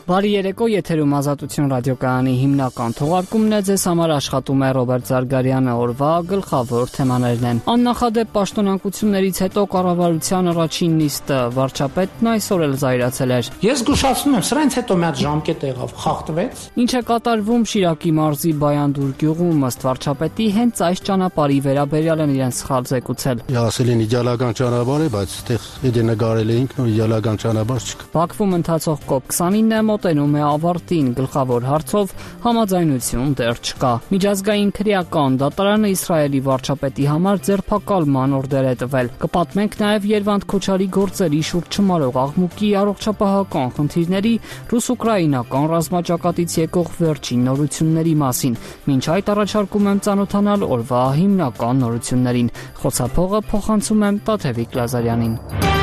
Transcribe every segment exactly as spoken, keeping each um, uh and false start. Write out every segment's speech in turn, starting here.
Բարի երեկո, եթերում Ազատություն ռադիոկայանի հիմնական թողարկումն է, ձեզ համար աշխատում է Ռոբերտ Զարգարյանը, օրվա գլխավոր թեմաներն են։ Աննախադեպ պաշտոնանկություններից հետո կառավարության առաջին նիստը վարչապետն այսօր էլ զայրացել էր։ Ես զգուշացնում եմ, սրանից հետո մի հատ ժամկետ եղավ, խախտվեց։ Ինչ է կատարվում Շիրակի մարզի Բայանդուր գյուղում, ըստ վարչապետի հենց այս ճանապարհի վերաբերյալ են իրեն սխալ զեկուցել։ Ասել են իդեալական ճանապարհ է, բայց այդտեղ եթե նկարել էինք, նո իդեալական ճանապարհ չկա։ Բաքվում ընթացող կոպ քսանինը մոտենում է ավարտին, գլխավոր հարցով համաձայնություն դեռ չկա։ Միջազգային քրեական դատարանը Իսրայելի վարչապետի համար ձերբակալման օրդեր է տվել։ Կպատմենք նաև Երվանդ Քոչարի գործերի շուրջ չմարող աղմուկի առողջապահական խնդիրների ռուս-ուկրաինական ռազմաճակատից եկող վերջին նորությունների մասին։ Մինչ այդ առաջարկում եմ ծանոթանալ օրվա հիմնական նորություններին։ Խոսափողը փոխանցում եմ Տաթևիկ Լազարյանին։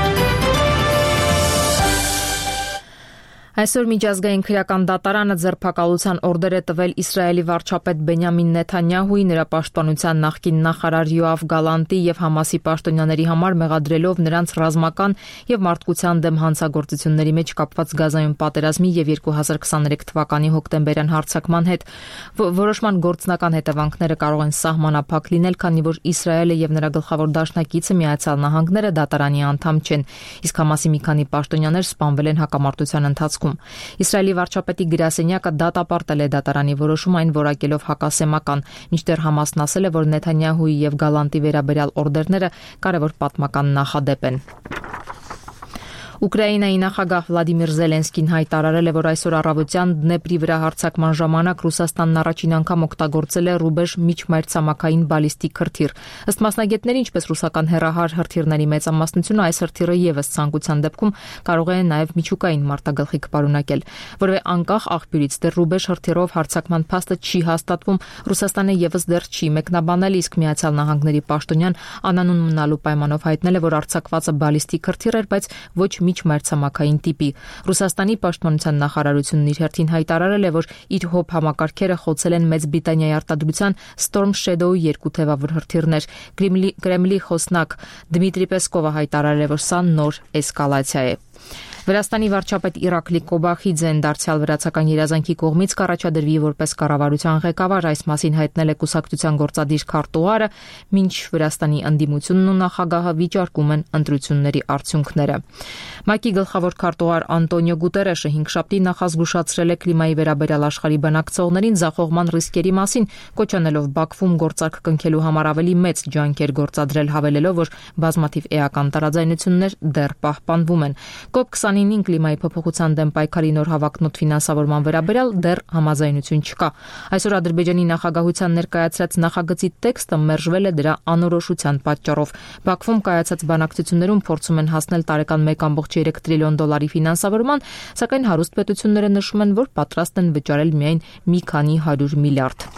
Այսօր միջազգային քրեական դատարանը ձերբակալության օրդեր է տվել Իսրայելի վարչապետ Բենյամին Նեթանյահուի, նրա պաշտպանության նախկին նախարար Յոավ Գալանտի եւ Համասի պաշտոնյաների համար մեղադրելով նրանց ռազմական եւ մարդկության դեմ հանցագործությունների մեջ կապված Գազայում պատերազմի եւ երկու հազար քսաներեք թվականի հոկտեմբերյան հարձակման հետ։ Որոշման գործնական հետևանքները կարող են սահմանափակ լինել, քանի որ Իսրայելը եւ նրա գլխավոր դաշնակիցը Միացյալ Նահանգները դատարանի անդամ չեն, իսկ Համասի մի քանի պաշտոնյաներ սպանվել են հակամարտության ընթացքում։ Իսրայելի վարչապետի գրասենյակը դատապարտել է դատարանի որոշումը, այն որակելով հակասեմական, մինչդեռ Համասն ասել է, որ Նեթանյահուի եւ Գալանտի վերաբերյալ օրդերները կարևոր պատմական նախադեպ են։ Ուկրաինայի նախագահ Վլադիմիր Զելենսկին հայտարարել է, որ այսօր առավոտյան Դնեպրի վրա հարձակման ժամանակ Ռուսաստանն առաջին անգամ օգտագործել է ռուբեժ միջմայրցամաքային բալիստիկ հրթիռ։ Ըստ մասնագետների, ինչպես ռուսական հեռահար հրթիռների մեծամասնությունը, այս հրթիռը եւս ցանկության դեպքում կարող է նաեւ միջուկային մարտագլխիկ պարունակել։ Որովհետեւ անկախ աղբյուրից դեռ ռուբեժ հրթիռով հարձակման փաստը չի հաստատվում, Ռուսաստանը եւս դեռ չի մեկնաբանել, իսկ Միացյալ Նահանգների պաշտոնյան անանուն մնալու պայմանով հայտնել է, որ արձակվածը բալիստիկ հրթիռ էր, բայց ոչ միջմայրցամաքային տիպի։ Ռուսաստանի պաշտպանության նախարարությունն իր հերթին հայտարարել է, որ իր հոբ համակարգերը խոցել են Մեծ Բրիտանիայի արտադրության Storm Shadow երկու թևավոր հրթիռներ։ Կրեմլի խոսնակ Դմիտրի Պեսկովը հայտարարել է, որ սա նոր էսկալացիա է։ Վրաստանի վարչապետ Իրակլի Կոբախիձեն դարձյալ վրացական երազանքի կողմից կառաջադրվի որպես կառավարության ղեկավար, այս մասին հայտնել է կուսակցության գործադիր քարտուղարը, մինչ Վրաստանի ընդդիմությունն ու նախագահը վիճարկում են ընտրությունների արդյունքները։ ՄԱԿ-ի գլխավոր քարտուղար Անտոնիո Գուտերեշը հինգշաբթի նախազգուշացրել է կլիմայի վերաբերյալ աշխարհի բնակցողներին ձախողման ռիսկերի մասին, կոչ անելով Բաքվում գործարք կնքելու համար ավելի մեծ ջանքեր գործադրել, հավելելով, որ բազմաթիվ էական տարաձայնություններ դեռ պահպանվում են։ կոպ քսանինին կլիմայի փոփոխության դեմ պայքարի նոր հավակնոտ ֆինանսավորման վերաբերյալ դեռ համաձայնություն չկա։ Այսօր Ադրբեջանի նախագահության ներկայացրած նախագծի տեքստը մերժվել է դրա անորոշության պատճառով։ Բաքվում կայացած բանակցություններում փորձում են հասնել տարեկան մեկ կόμma երեք տրիլիոն դոլարի ֆինանսավորման, սակայն հարուստ պետությունները նշում են, որ պատրաստ են վճարել միայն մի քանի հարյուր միլիարդ։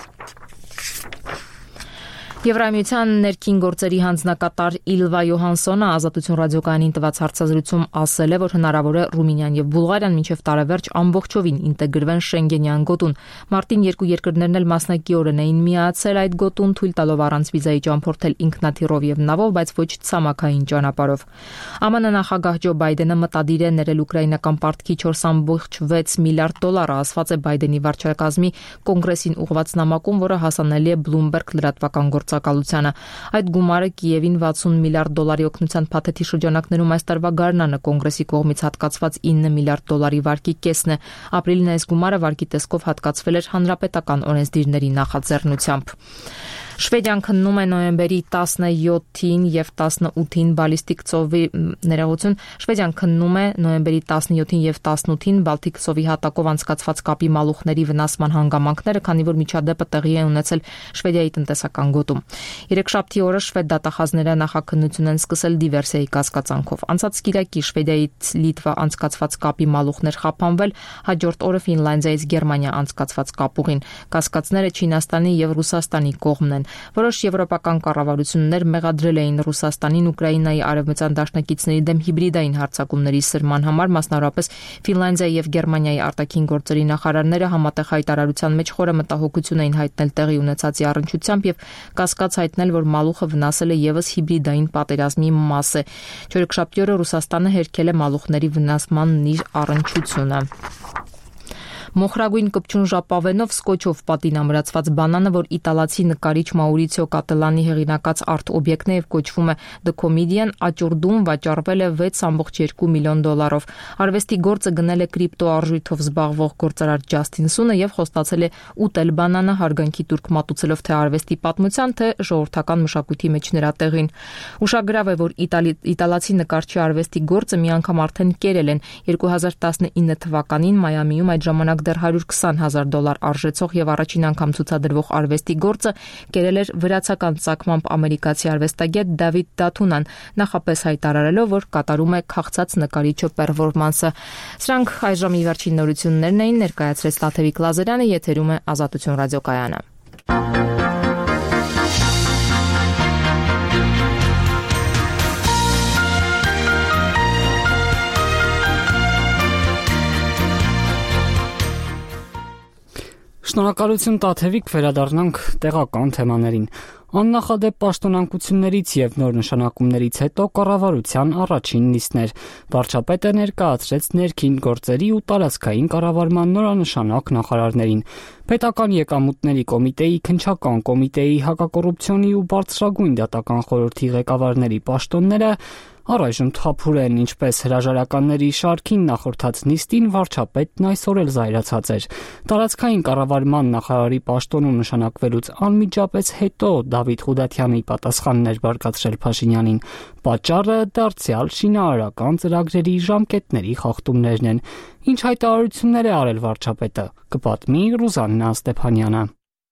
Եվրամիության ներքին գործերի հանձնակատար Իլվա Յոհանսոնը Ազատություն ռադիոկայանին տված հարցազրույցում ասել է, որ հնարավոր է Ռումինիան եւ Բուլղարիան մինչեւ տարեվերջ ամբողջովին ինտեգրվեն Շենգենյան գոտուն։ Մարտին երկու երկրներն էլ մասնակիորեն էին միացել այդ գոտուն, թույլ տալով առանց վիզայի ճամփորդել ինքնաթիռով եւ նավով, բայց ոչ ցամաքային ճանապարհով։ ԱՄՆ նախագահ Ջո Բայդենը մտադիր է ներել ուկրաինական պարտքի չորս կόμma վեց միլիարդ դոլարը, ասված է Բայդենի վարչակազմի կոնգրեսին ուղղված նամակում, որը հասանելի է Bloomberg լրատվական գործակալությանը։ Այդ գումարը Կիևին վաթսուն միլիարդ դոլարի օգնության փաթեթի շրջանակներում այս տարվա գարնանը կոնգրեսի կողմից հատկացված ինը միլիարդ դոլարի վարկի կեսն է։ Ապրիլին այս գումարը վարկի տեսքով հատկացվել էր հանրապետական օրենսդիրների նախաձեռնությամբ։ Շվեդիան քննում է նոյեմբերի տասնյոթին եւ տասնութին բալիստիկ ծովի ներողություն Շվեդիան քննում է նոյեմբերի տասնյոթին եւ տասնութին Բալտիկ ծովի հատակով անցկացված կապի մալուխների վնասման հանգամանքները, քանի որ միջադեպը տեղի է ունեցել Շվեդիայի տնտեսական գոտում։ Երեքշաբթի օրը շվեդ դատախազները նախաքննություն են սկսել դիվերսիայի կասկածանքով։ Անցած կիրակի Շվեդիայից Լիտվա անցկացված կապի մալուխներ խափանվել, հաջորդ օրը Ֆինլանդիայից Գերմանիա անցկացված կապուղին։ Կասկածները Չինաստանի եւ Ռուսաստանի կողմն են։ Որոշ եվրոպական կառավարություններ մեղադրել էին Ռուսաստանին Ուկրաինայի արևմտյան դաշնակիցների դեմ հիբրիդային հարձակումների սրման համար, մասնավորապես Ֆինլանդիայի եւ Գերմանիայի արտաքին գործերի նախարարները համատեղ հայտարարության մեջ խորը մտահոգություն էին հայտնել տեղի ունեցածի առնչությամբ եւ կասկած հայտնել, որ մալուխը վնասել է եւս հիբրիդային պատերազմի մաս է։ Չորեքշաբթի օրը Ռուսաստանը հերքել է մալուխների վնասման իր առնչությունը։ Մոխրագույն կպչուն ժապավենով սկոչով պատինամրացված բանանը, որ իտալացի նկարիչ Մաուրիցիո Կատելանի հեղինակած արտ-օբյեկտ է եւ կոչվում է The Comedian, աճուրդում վաճառվել է վեց կόμμα երկու միլիոն դոլարով։ Արվեստի գործը գնել է կրիպտո արժույթով զբաղվող գործարար Ջաստին Սունը եւ խոստացել է ուտել բանանը հարգանքի տուրք մատուցելով թե արվեստի պատմության, թե ժողովրդական մշակույթի մեջ նրա տեղին։ Ուշագրավ է, որ իտալի, իտալացի նկարչի արվեստի գործը մի անգամ արդեն կերել են երկու հազար տասնինը թվականին Մայամիում, այդ ժամանակ դեռ հարյուր քսան հազար դոլար արժեցող եւ առաջին անգամ ցուցադրվող արվեստի գործը կերել էր վրացական ծագմամբ ամերիկացի արվեստագետ Դավիթ Դաթունան, նախապես հայտարարելով, որ կատարում է քաղցած նկարիչը պերֆորմանսը։ Սրանք այժմի վերջին նորություններն էին, ներկայացրեց Տաթևիկ Լազարյանը, եթերում է Ազատություն ռադիոկայանը։ Շնորհակալություն Տաթևիկ, վերադառնանք տեղական թեմաներին։ Աննախադեպ պաշտոնանկություններից եւ նոր նշանակումներից հետո կառավարության առաջին նիստներ։ Վարչապետը ներկայացրեց ներքին գործերի ու տարածքային կառավարման նորանշանակ նախարարներին։ Պետական եկամուտների կոմիտեի, քննչական կոմիտեի, հակակոռուպցիոնի ու բարձրագույն դատական խորհրդի ղեկավարների պաշտոնները առայժմ թափուր են, ինչպես հրաժարականների շարքին նախորդած նիստին վարչապետն այսօր էլ զայրացած էր։ Տարածքային կառավարման նախարարի պաշտոնում նշանակվելուց անմիջապես հետո Դավիթ Ղուդաթյանի պատասխանն էր բարգացրել Փաշինյանին։ Պատճառը դարձյալ շինարարական ծրագրերի ժամկետների խախտումներն են։ Ինչ հայտարարություններ է արել վարչապետը, կպատմի Ռուզաննա Ստեփանյանը։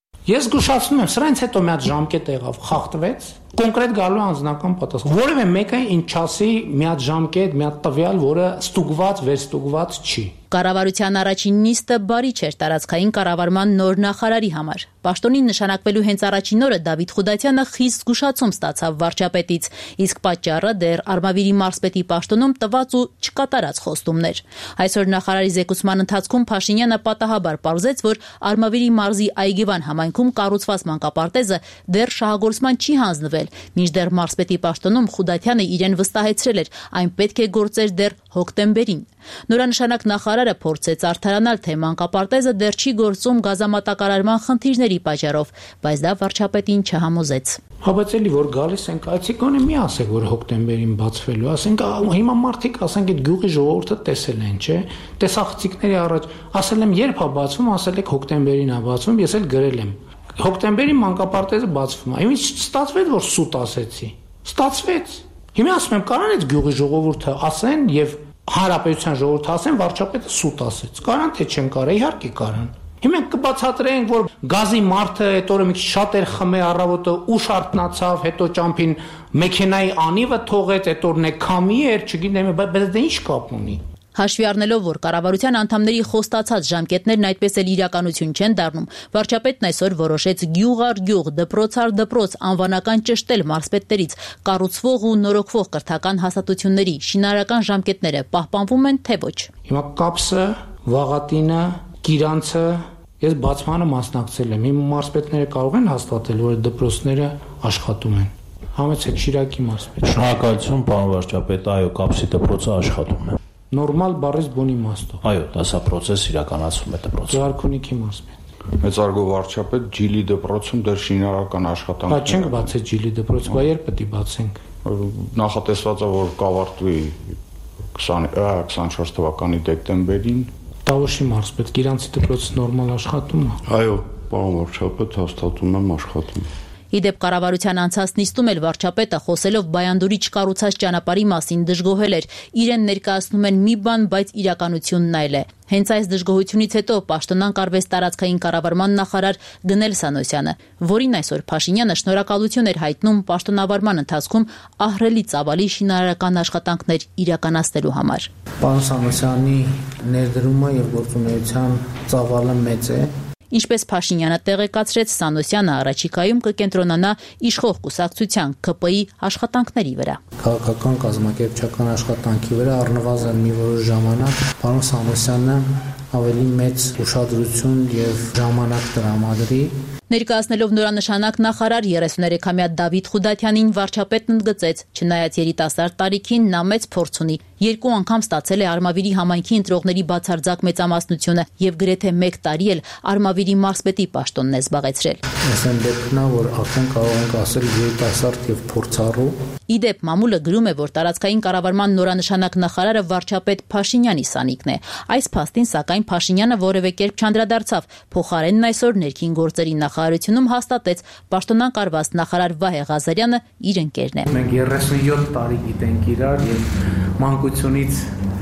Ես զգուշացնում եմ, սրանից հետո մի հատ ժամկետ եղավ, խախտվեց, կոնկրետ գալու անձնական պատասխան։ Որևէ մեկը ինչ ասի, մի հատ ժամկետ, մի հատ տվյալ, որը ստուգված, վերստուգված չի։ Կառավարության առաջին նիստը բարի չէր տարածքային կառավարման նոր նախարարի համար։ Պաշտոնին նշանակվելու հենց առաջին օրը Դավիթ Ղուդաթյանը խիստ զգուշացում ստացավ վարչապետից, իսկ պատճառը դեռ Արմավիրի մարզպետի պաշտոնում տված ու չկատարած խոստումներ։ Այսօր նախարարի զեկուցման ընթացքում Փաշինյանը պատահաբար պարզեց, որ Արմավիրի մարզի Այգևան համայնքում կառուցված մանկապարտեզը դեռ շահագործման չի հանձնվել, մինչդեռ մարզպետի պաշտոնում Ղուդաթյանը իրեն վստահեցրել էր, այն պետք է գործեր դեռ հոկտեմբերին։ Նորանշանակ նախարարը փորձեց արդարանալ, թե մանկապարտեզը դեռ չի գործում գազամատակարարման խնդիրների պատճառով, բայց դա վարչապետին չհամոզեց։ Բայց էլի որ գալիս ենք, այցիկոնը մի ասեք, որ հոկտեմբերին բացվելու, ասենք հիմա մարդիկ, ասենք այդ գյուղի ժողովուրդը տեսել են, չէ՞, տեսախցիկների առաջ, ասել եմ երբ է բացվում, ասել եք հոկտեմբերին է բացվում, ես էլ գրել եմ։ Հոկտեմբերին մանկապարտեզը բացվում է։ Ինչ ստացվեց, որ սուտ ասեցի։ Ստացվեց։ Հիմա ասում եմ, կարան այդ գյուղի ժողովուրդը ասեն եւ Հանրապետության ժողովուրդը ասեն, վարչապետը սուտ ասեց։ Կարան թե չեն կարա, իհարկե կարան։ Հիմա կբացատրենք, որ գազի մարդը այդ օրը մի քիչ շատ էր խմե, առավոտը ուշ արթնացավ, հետո ճամփին մեքենայի անիվը թողեց, այդ օրն է քամի էր, չգիտեմ, բայց դա ինչ կապ ունի։ Հաշվի առնելով, որ կառավարության անդամների խոստացած ժամկետներն այդպես էլ իրականություն չեն դառնում, վարչապետն այսօր որոշեց գյուղ առ գյուղ, դպրոց առ դպրոց անվանական ճշտել մարզպետներից, կառուցվող ու նորոգվող կրթական հաստատությունների շինարարական ժամկետները պահպանվում են, թե ոչ։ Հիմա Կապսը, Վաղատինը, Կիրանցը, ես բացմանը մասնակցել եմ։ Հիմա մարզպետները կարող են հաստատել, որ դպրոցները աշխատում են։ Համեցեք Շիրակի մարզպետ։ Շնորհակալություն, պարոն վարչապետ, այո, Կապսի դպրոցը աշխատում է։ Նորմալ բառից բունի իմաստով։ Այո, դասա process իրականացվում է դպրոցում։ Գարքունիքի մարզպետ։ Մեծարգո վարչապետ Ջիլի դպրոցում դեռ շինարարական աշխատանք։ Բայց չենք բացել Ջիլի դպրոցը, բայց երբ պետք է բացենք։ Նախատեսված է, որ կավարտվի քսանչորս թվականի դեկտեմբերին։ Տավուշի մարզպետ, Կիրանցի դպրոցը նորմալ աշխատում է։ Այո, պարոն վարչապետ, հաստատում եմ, աշխատում։ Իդեպ կառավարության անցած նիստում էլ վարչապետը խոսելով Բայանդուրի չկառուցած ճանապարհի մասին դժգոհել էր։ Իրեն ներկայացնում են մի բան, բայց իրականությունն այլ է։ Հենց այս դժգոհությունից հետո պաշտոնանկ արվեստ տարածքային կառավարման նախարար Գնել Սանոսյանը, որին այսօր Փաշինյանը շնորհակալություն էր հայտնում պաշտոնավարման ընթացքում ահռելի ծավալի շինարարական աշխատանքներ իրականացնելու համար։ Պարոն Սանոսյանի ներդրումը եւ գործունեության ծավալը մեծ է։ Ինչպես Փաշինյանը տեղեկացրեց, Սանոսյանը առաջիկայում կկենտրոնանա իշխող կուսակցության K P I աշխատանքների վրա։ Քաղաքական կազմակերպչական աշխատանքի վրա առնվազն մի որոշ ժամանակ պարոն Սանոսյանը ավելի մեծ ուշադրություն եւ ժամանակ տրամադրի։ Ներկայացնելով նորանշանակ նախարար երեսուներեքամյա Դավիթ Ղուդաթյանին վարչապետն ընդգծեց, չնայած երիտասարդ տարիքին նա մեծ փորձ ունի Երկու անգամ ստացել է Արմավիրի համայնքի ընտրողների բացարձակ մեծամասնությունը եւ գրեթե մեկ տարի էլ Արմավիրի մարզպետի պաշտոնն է զբաղեցրել։ Այսինքն դեպքն է, որ արդեն կարող ենք ասել երիտասարդ եւ փորձառու։ Իդեպ մամուլը գրում է, որ տարածքային կառավարման նորանշանակ նախարարը վարչապետ Փաշինյանի սանիկն է։ Այս փաստին սակայն Փաշինյանը որևէ կերպ չանդրադարձավ, փոխարենն այսօր ներքին գործերի նախարարությունում հաստատեց պաշտոնանկ արված նախարար Վահե Ղազարյանը իր ընկերն է։ Մենք երեսունյոթ տարի գիտենք իրար եւ մանկությունից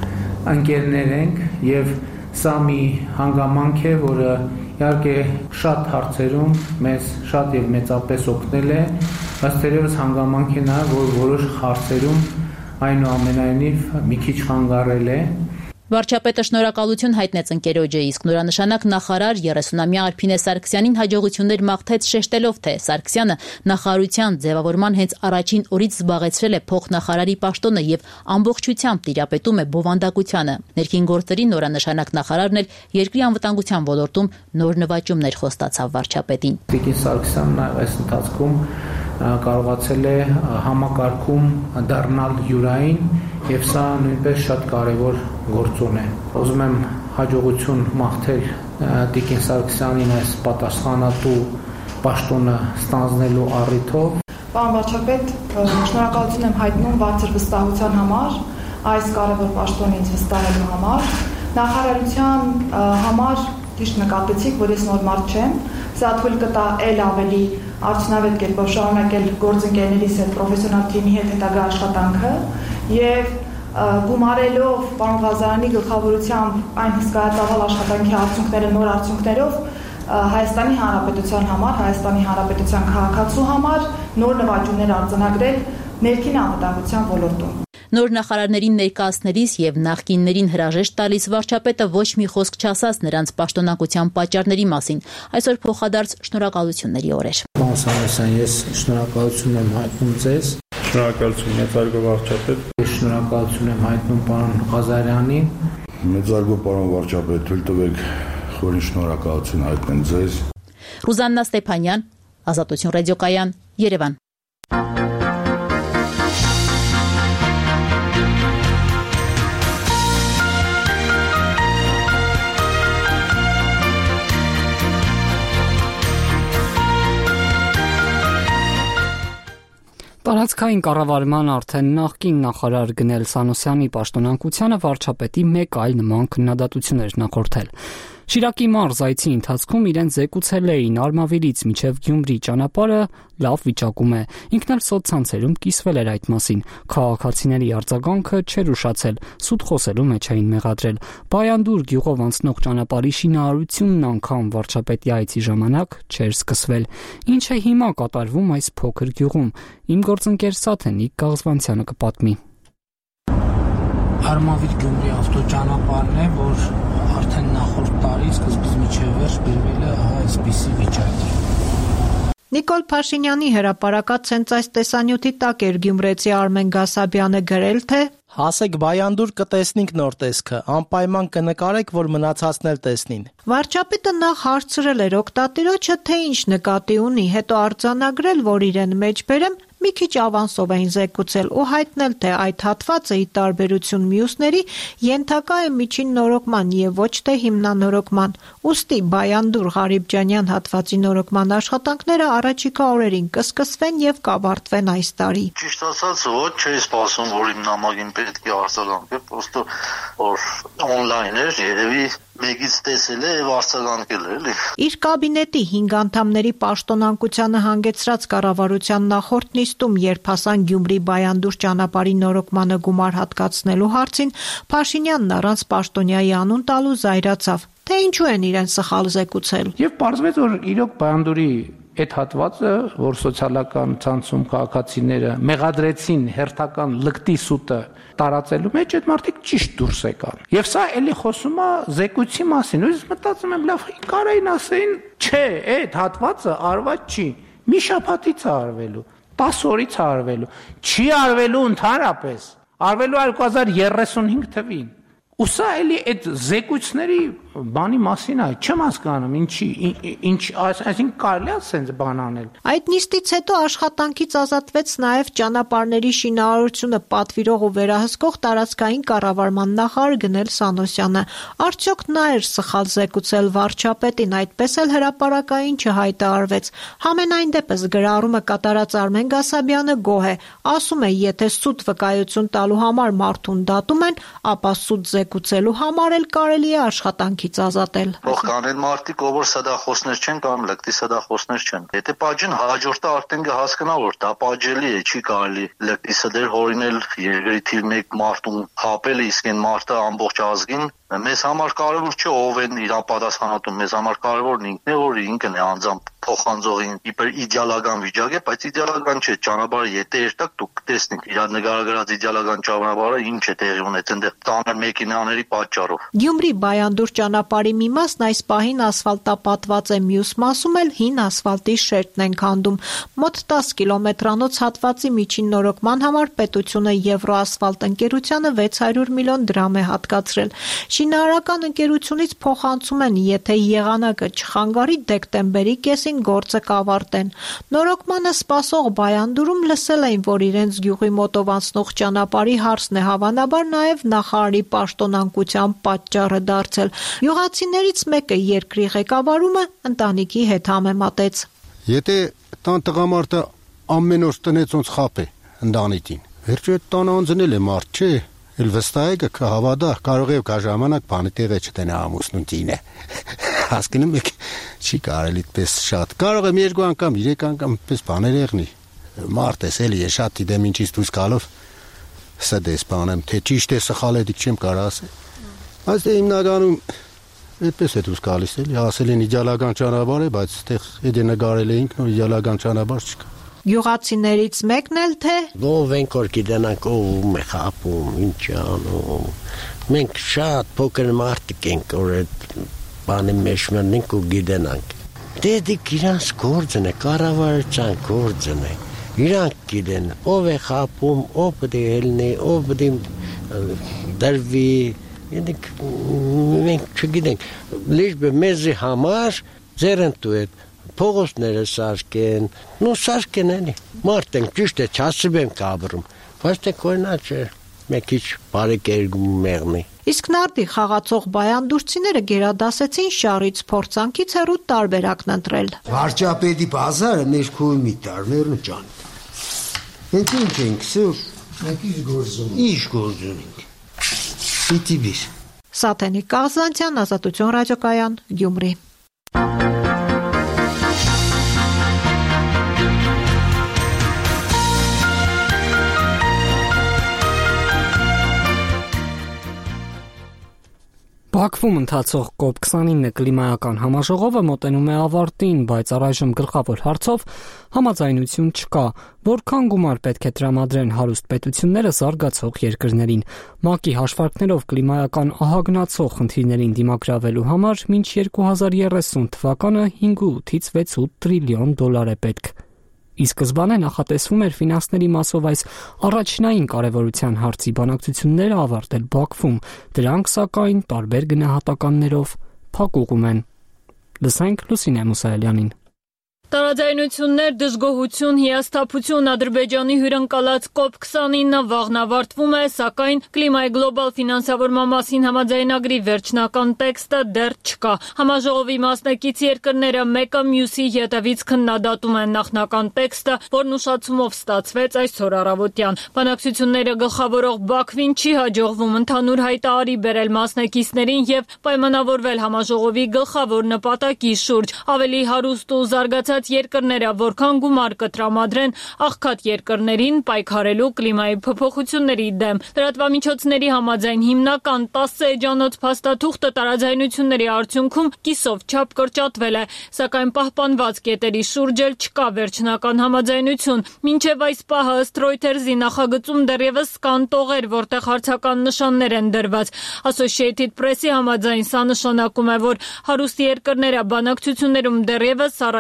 ընկերներ ենք եւ սա մի հանգամանք է, որը իհարկե շատ հարցերում մեզ շատ եւ մեծապես օգնել է, բայց դերևս հանգամանք է նա, որ որոշ հարցերում այնուամենայնիվ մի քիչ խանգարել է։ Վարչապետը շնորհակալություն հայտնեց ընկերոջը, իսկ նորանշանակ նախարար երեսունամյա Արփինե Սարգսյանին հաջողություններ մաղթեց, շեշտելով, թե Սարգսյանը նախարարության ձևավորման հենց առաջին օրից զբաղեցրել է փոխնախարարի պաշտոնը եւ ամբողջությամբ տիրապետում է բովանդակությանը։ Ներքին գործերի նորանշանակ նախարարն էլ երկրի անվտանգության ոլորտում նոր նվաճումներ խոստացավ վարչապետին։ Տիկին Սարգսյանն այս ընթացքում կարողացել է համակարգում դառնալ յուրային եւ սա նույնպես շատ կարեւոր գործոն է։ Ուզում եմ հաջողություն մաղթել Տիկին Սարգսյանին այս պատասխանատու պաշտոնը ստանձնելու առիթով։ Պարոն վարչապետ, շնորհակալություն եմ հայտնում բարձր վստահության համար, այս կարևոր պաշտոնը ինձ վստահելու համար։ Նախարարության համար ճիշտ նկատեցիք, որ ես նոր մարդ չեմ, սա թույլ կտա ել ավելի արդյունավետ կերպով շարունակել գործընկերներիս հետ, պրոֆեսիոնալ թիմի հետ հետագա աշխատանքը եւ գումարելով պարոն Ղազարյանի գլխավորությամբ այն հսկայածավալ աշխատանքի արդյունքները նոր արդյունքներով Հայաստանի Հանրապետության համար, Հայաստանի Հանրապետության քաղաքացու համար նոր նվաճումներ արձանագրել ներքին անվտանգության ոլորտում։ Նոր նախարարներին ներկայացնելիս եւ նախկիններին հրաժեշտ տալիս վարչապետը ոչ մի խոսք չասաց նրանց պաշտոնակության պատճառների մասին։ Այսօր փոխադարձ շնորհակալությունների օր էր։ Պարոն Սարգսյան, ես շնորհակալություն եմ հայտնում ձեզ։ Շնորհակալություն մեծարգո վարչապետ։ Ես շնորհակալություն եմ հայտնում պարոն Ղազարյանին։ Մեծարգո պարոն վարչապետ, թույլ տվեք խորին շնորհակալություն հայտնեմ ձեզ։ Ռուզաննա Ստեփանյան, Ազատություն ռադիոկայան, Երևան։ Տարածքային կառավարման արդեն նախկին նախարար Գնել Սանոսյանի պաշտոնակությանը վարչապետի մեկ այլ նման քննադատություններ նախորդել։ Շիրակի մարզայցի ընթացքում իրեն զեկուցել էին Արմավիրից մինչև Գյումրի ճանապարհը լավ վիճակում է։ Ինքն էլ սոցցանցերում կիսվել էր այդ մասին։ Քաղաքացիների արձագանքը չէր ուշացել, սուտ խոսելու մեջ էին մեղադրել։ Բայանդուր գյուղով անցնող ճանապարհի շինարարությունն անգամ վարչապետի այցի ժամանակ չէր սկսվել։ Ինչ է հիմա կատարվում այս փոքր գյուղում։ Իմ գործընկեր Սաթենիկ Գաղզվանցյանը կպատմի։ Արմավիր Գյումրի ավտոճանապարհն է, որ արդեն նախորդ տարի սկզբից մինչև վերջ բերվել է այսպիսի վիճակի։ Նիկոլ Փաշինյանի հրապարակած հենց այս տեսանյութի տակ էր գյումրեցի Արմեն Գասաբյանը գրել, թե «Հասեք Բայանդուր կտեսնենք նոր տեսքը, անպայման կնկարեք, որ մնացածն էլ տեսնին»։ Վարչապետը նախ հարցրել էր օգտատիրոջը, թե ինչ նկատի ունի, հետո արձանագրել, որ իրեն մեջ բերեմ, մի քիչ ավանսով էին զեկուցել ու հայտնել, թե այդ հատվածը ի տարբերություն մյուսների ենթակա է միջին նորոգման եւ ոչ թե հիմնանորոգման։ Ուստի Բայանդուր Ղարիբջանյան հատվածի նորոգման աշխատանքները առաջիկա օրերին կսկսվեն եւ կավարտվեն այս տարի։ Ճիշտ ասած, ոչ չէի սպասում, որ իմ նամակին պետք է արձագանքել, պրոստը որ օնլայն էր, երևի մեկից տեսել է եւ արձագանքել է, էլի։ Իր կաբինետի հինգ անդամների պաշտոնանկությանը հանգեցրած կառավարության նախորդ նիստում, երբ հասան Գյումրի Բայանդուր ճանապարհի նորոգմանը գումար հատկացնելու հարցին, Փաշինյանն առանց պաշտոնյայի անուն տալու զայրացավ, թե ինչու են իրեն սխալ զեկուցել։ Եվ պարզվեց, որ իրոք Բայանդուրի այդ հատվածը, որ սոցիալական ցանցում քաղաքացիները մեղադրեցին հերթական լկտի սուտը տարածելու մեջ, այդ մարդիկ ճիշտ դուրս եկան։ Եվ սա էլի խոսում է զեկույցի մասին։ Ու ես մտածում եմ, լավ, կարային ասեին, չէ, այդ հատվածը արված չի։ Մի շաբաթից է արվելու, տասը օրից է արվելու, չի արվելու ընդհանրապես, արվելու երկու հազար երեսունհինգ թվին։ Ու սա էլի այդ զեկույցների բանի մասին է, չեմ հասկանում, ինչի, ինչ, այսինքն կարելի է sense բան անել։ Այդ նիստից հետո աշխատանքից ազատվեց նաև ճանապարհների շինարարությունը պատվիրող ու վերահսկող տարածքային կառավարման նախարար Գնել Սանոսյանը։ Արդյոք նա էր սխալ զեկուցել վարչապետին, այդպես էլ հրապարակային չհայտարարվեց։ Համենայն դեպս գրառումը կատարած Արմեն Գասաբյանը գոհ է, ասում է, եթե սուտ վկայություն տալու համար մարդուն դատում են, ապա սուտ զեկուցելու համար էլ կարելի է աշխատանքից ազատել։ Թող կանեն մարդիկ, ով որ սադախոսներ չեն կամ լկտի սադախոսներ չեն։ Եթե պատժեն, հաջորդը արդեն կհասկանա, որ դա պատժելի է, չի կարելի լկտի սդեր հորինել երկրի թիվ մեկ մարդուն խապել, իսկ այն մարդը ամբողջ ազգին մեզ համար կարևոր չէ ով են իր պատասխանատուն, մեզ համար կարևորն ինքն է, որ ինքն է անձամբ փոխանցողին իբր իդեալական վիճակ է, բայց իդեալական չէ, ճանապարհը եթե երթակ դուք տեսնեք իր նկարագրած իդեալական ճանապարհը ինչ է տեղի ունեցել այնտեղ տաներ մեքենաների պատճառով։ Գյումրի Բայանդուր ճանապարհի մի մասն այս պահին ասֆալտապատված է, մյուս մասում էլ հին ասֆալտի շերտն են քանդում։ Մոտ տասը կիլոմետրանոց հատվածի միջին նորոգման համար պետությունը Եվրոասֆալտ ընկերությանը վեց հարյուր միլիոն դրամ է հատկացրել։ Շինարարական ընկերությունից փոխանցում են, եթե եղանակը չխանգարի, դեկտեմբերի կեսին գործը կավարտեն։ Նորոգմանը սպասող Բայանդուրում լսել էին, որ իրենց գյուղի մոտով անցնող ճանապարհի հարցն է հավանաբար նաև նախարարի պաշտոնանկության պատճառը դարձել։ Յուղացիներից մեկը երկրի ղեկավարումը ընտանիքի հետ համեմատեց։ Եթե տան տղամարդը ամեն օր տնեց ոնց խապ է ընտանիքին, վերջը տան անձնել է մարդ չէ։ Էլ վստահ եք հավատա կարող է կա ժամանակ բանի տեղը չտնա ամուսնուն տինը հասկանում եք չի կարելի այդպես շատ կարող եմ երկու անգամ երեք անգամ այդպես բաներ եղնի մարդ էս էլի է շատ դեմ ինչից դուրս գալով սա դες բանեմ թե ճիշտ է սխալ է դիք չեմ կարող ասել բայց դե հիմնականում այդպես է դուրս գալիս էլի ասել են իդեալական ճանապարհ է բայց այդտեղ եթե նկարել էինք նոր իդեալական ճանապարհ չկա Յուղացիներից մեկն էլ թե ով ենք որ գիտենանք ով է խապում, ինչ անում։ Մենք շատ փոքր մարդիկ ենք, որ այդ բանի մեջ մնանք ու գիտենանք։ Դե դիք իրանց գործն է, կառավարության գործն է։ Իրանք գիտեն ով է խապում, ով պետք է ելնի, ով պետք է դրվի։ Մենք մենք չգիտենք։ Լիճը մեզի համար ձերընտու է փողոցները սարքեն, նո սարքեն էլի, մարդ ենք ճիշտ է չասիբեմ կաբրում, բայց թե կոյնաչ է, մեկ իչ բարեք երգում մեղնի։ Իսկ նարդի խաղացող բայանդուրցիները գերադասեցին շարից փորձանքից հեռու տարբերակն ընտրել։ Վարչապետի բազարը մեր քույմի տարներն ճան։ Մենք ինչ ենք սուր, մենք ինչ գործում, ինչ գործում ենք։ Պիտի բիր։ Սաթենիկ Կաղզանցյան, Ազատություն ռադիոկայան, Գյումրի։ Բաքվում ընթացող կոպ քսանինը կլիմայական համաժողովը մոտենում է ավարտին, բայց առայժմ գլխավոր հարցով համաձայնություն չկա, որքան գումար պետք է տրամադրեն հարուստ պետությունները զարգացող երկրներին։ ՄԱԿ-ի հաշվարկներով կլիմայական ահագնացող խնդիրներին դիմակրավելու համար մինչ երկու հազար երեսուն թվականը հինգ ութից վեց տրիլիոն դոլար է պետք։ Ի սկզբանե նախատեսվում էր ֆինանսների մասով այս առաջնային կարևորության հարցի բանակցությունները ավարտել Բաքվում, դրանք սակայն տարբեր գնահատականներով փակուղում են։ Լսենք Լուսինե Մուսայելյանին։ Տարաձայնություններ, դժգոհություն, հիասթափություն Ադրբեջանի հյուրընկալած կոպ քսանինը վաղն ավարտվում է, սակայն կլիմայի գլոբալ ֆինանսավորման մասին համաձայնագրի վերջնական տեքստը դեռ չկա։ Համաժողովի մասնակից երկրները մեկը մյուսի ետևից քննադատում են նախնական տեքստը, որն ուշացումով ստացվեց այսօր առավոտյան։ Բանակցությունները գլխավորող Բաքվին չի հաջողվում ընդհանուր հայտարարի բերել մասնակիցներին եւ պայմանավորվել համաժողովի գլխավոր նպատակի շուրջ։ Ավելի հարուստ ու զարգացած երկրները որքան գումար կտրամադրեն աղքատ երկրներին պայքարելու կլիմայի փոփոխությունների դեմ։ Լրատվամիջոցների համաձայն հիմնական տասը էջանոց փաստաթուղթը տարաձայնությունների արդյունքում կիսով չափ կրճատվել է, սակայն պահպանված կետերի շուրջ էլ չկա վերջնական համաձայնություն։ Մինչև այս պահը ըստ Reuters-ի նախագծում դեռևս կան տողեր, որտեղ հարցական նշաններ են դրված։ Associated Press-ի համաձայն սա նշանակում է, որ հարուստ երկրները բանակցություններում դեռևս առաջարկ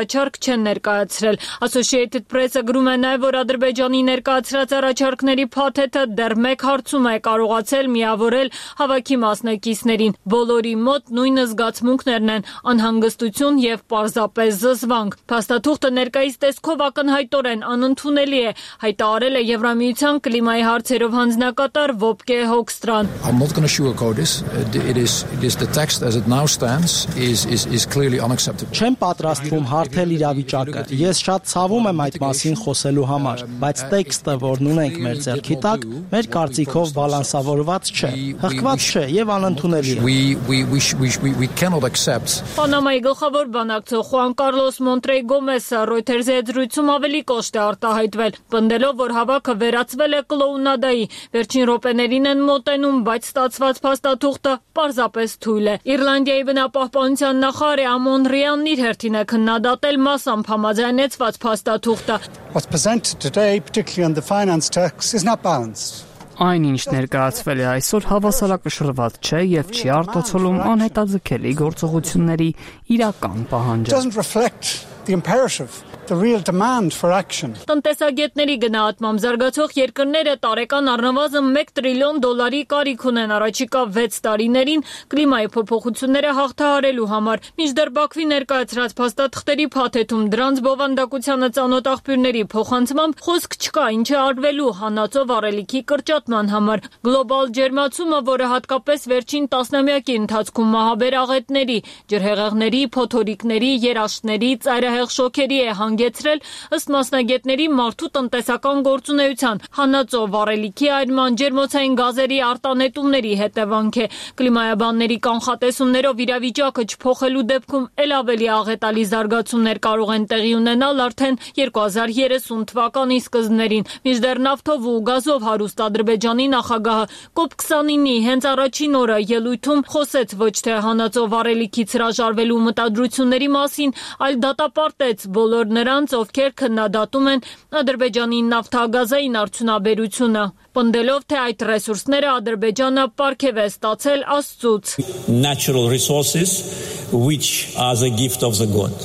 չեն ներկայացրել։ Associated Press-ը գրում է նաև, որ Ադրբեջանի ներկայացրած առաջարկների փաթեթը դեռ մեկ հարցում է կարողացել միավորել հավաքի մասնակիցներին։ Բոլորի մոտ նույն զգացմունքներն են՝ անհանգստություն եւ պարզապես զզվանք։ Փաստաթուղթը ներկայիս տեսքով ակնհայտորեն անընդունելի է, հայտարարել է Եվրամիության կլիմայի հարցերով հանձնակատար Վոբկե Հոկստրան։ I'm not going to sugarcoat this. It is it is the text as it now stands is is is clearly unacceptable. Չեմ պատրաստվում հարթել իրավիճակը։ Ես շատ ցավում եմ այդ մասին խոսելու համար, բայց տեքստը, որն ունենք մեր ձեռքի տակ, մեր կարծիքով բալանսավորված չէ, հղկված չէ եւ անընդունելի է։ We we we we we cannot accept. Պանամայի գլխավոր բանակցող Խուան Կարլոս Մոնտրեյ Գոմեսը Reuters-ի հետ զրույցում ավելի կոշտ է արտահայտվել, պնդելով, որ հավաքը վերածվել է կլոունադայի։ Վերջին րոպեներին են մոտենում, բայց ստացված փաստաթուղթը պարզապես թույլ է։ Իռլանդիայի բնապահպանության նախարար Ամոն Ռիանն իր հերթին է քննադատել մասամբ համաձայնեցված փաստաթուղթը։ What's presented today, particularly on the finance tax, is not balanced. Այն ինչ ներկայացվել է այսօր հավասարակշռված չէ եւ չի արտացոլում անհետաձգելի գործողությունների իրական պահանջը։ Doesn't reflect the imperative, the real demand for action. Տնտեսագետների գնահատմամբ զարգացող երկրները տարեկան առնվազն մեկ տրիլիոն դոլարի կարիք ունեն առաջիկա վեց տարիներին կլիմայի փոփոխությունները հաղթահարելու համար։ Մինչդեռ Բաքվի ներկայացրած փաստաթղթերի փաթեթում դրանց բովանդակությանը ծանոթ աղբյուրների փոխանցմամբ խոսք չկա, ինչը արվելու հանածո վառելիքի կրճատման համար։ Գլոբալ ջերմացումը, որը հատկապես վերջին տասնամյակի ընթացքում մահաբեր աղետների, ջրհեղեղների, փոթորիկների, երաշտների, ծայրահեղ շոկերի է հանգեցրել, ըստ մասնագետների մարդու տնտեսական գործունեության, հանածո վառելիքի այրման, ջերմոցային գազերի արտանետումների հետևանք է։ Կլիմայաբանների կանխատեսումներով իրավիճակը չփոխելու դեպքում ել ավելի աղետալի զարգացումներ կարող են տեղի ունենալ արդեն երկու հազար երեսուն թվականի սկզբներին։ Մինչդեռ նավթով ու գազով հարուստ Ադրբեջանի նախագահը կոպ քսանինի հենց առաջին օրը ելույթում խոսեց ոչ թե հանածո վառելիքից հրաժարվելու մտադրությունների մասին, այլ դատապարտեց բոլոր նրանց, ովքեր քննադատում են Ադրբեջանի նավթագազային արդյունաբերությունը, պնդելով, թե այդ ռեսուրսները Ադրբեջանը պարգև է ստացել Աստծուց։ Natural resources which are the gift of the God.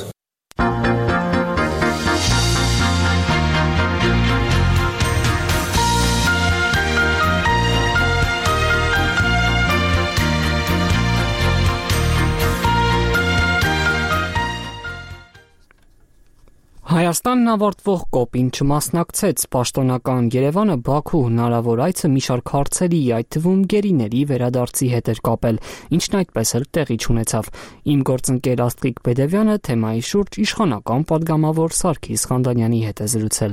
Հայաստանն ավարտվող կոպին չմասնակցեց պաշտոնական Երևանը Բաքու հնարավոր այցը մի շարք հարցերի, այդ թվում գերիների վերադարձի հետ էր կապել, ինչն այդպես էլ տեղի չունեցավ։ Իմ գործընկեր Աստղիկ Բեդևյանը թեմայի շուրջ իշխանական падգամավոր Սարգիս Խանդանյանի հետ է զրուցել։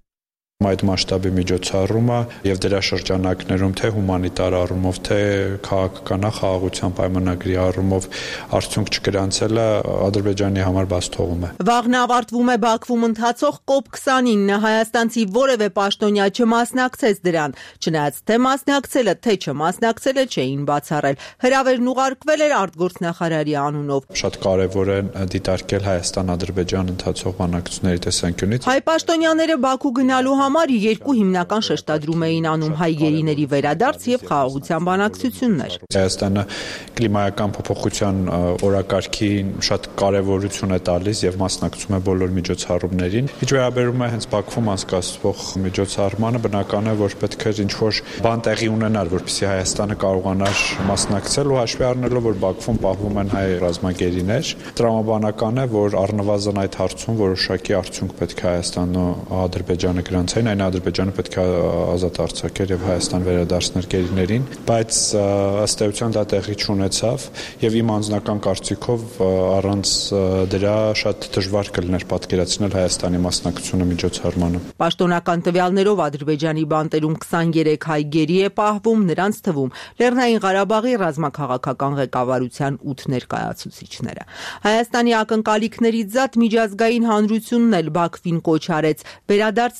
Այդ մասշտաբի միջոցառումը եւ դրա շրջանակներում թե հումանիտար առումով, թե քաղաքական խաղաղության պայմանագրի առումով արդյունք չգրանցելը Ադրբեջանի համար բաց թողում է։ Վաղն ավարտվում է Բաքվում ընթացող կոպ քսանինը, հայաստանցի որևէ պաշտոնյա չմասնակցեց դրան, չնայած թե մասնակցելը, թե չմասնակցելը չէին բացառել։ Հրավերն ուղարկվել էր արտգործնախարարի անունով։ Շատ կարևոր է դիտարկել Հայաստան-Ադրբեջան ընթացող բանակցությունների տեսանկյունից։ Հայ պաշտոնյաները Բաքու գնալու համար երկու հիմնական շեշտադրում էին անում՝ հայ գերիների վերադարձ եւ խաղաղության բանակցություններ։ Հայաստանը կլիմայական փոփոխության օրակարգին շատ կարևորություն է տալիս եւ մասնակցում է բոլոր միջոցառումներին։ Ինչ վերաբերում է հենց Բաքվում անցկացվող միջոցառմանը, բնական է, որ պետք է ինչ-որ բան տեղի ունենար, որպեսզի Հայաստանը կարողանար մասնակցել ու հաշվի առնելով, որ Բաքվում պահվում են հայ ռազմագերիներ, տրամաբանական է, որ առնվազն այդ հարցում որոշակի արդյունք պետք է Հայաստանն ու Ադրբեջանը գրանցեն, այն Ադրբեջանը պետք է ազատ արձակեր եւ Հայաստան վերադարձներ գերիներին, բայց ըստ էության դա տեղի չունեցավ եւ իմ անձնական կարծիքով առանց դրա շատ դժվար կլիներ պատկերացնել Հայաստանի մասնակցությունը միջոցառմանը։ Պաշտոնական տվյալներով Ադրբեջանի բանտերում քսաներեք հայ գերի է պահվում, նրանց թվում Լեռնային Ղարաբաղի ռազմաքաղաքական ղեկավարության ութ ներկայացուցիչները։ Հայաստանի ակնկալիքներից զատ միջազգային հանրությունն էլ Բաքվին կոչ արեց վերադարձնել հայ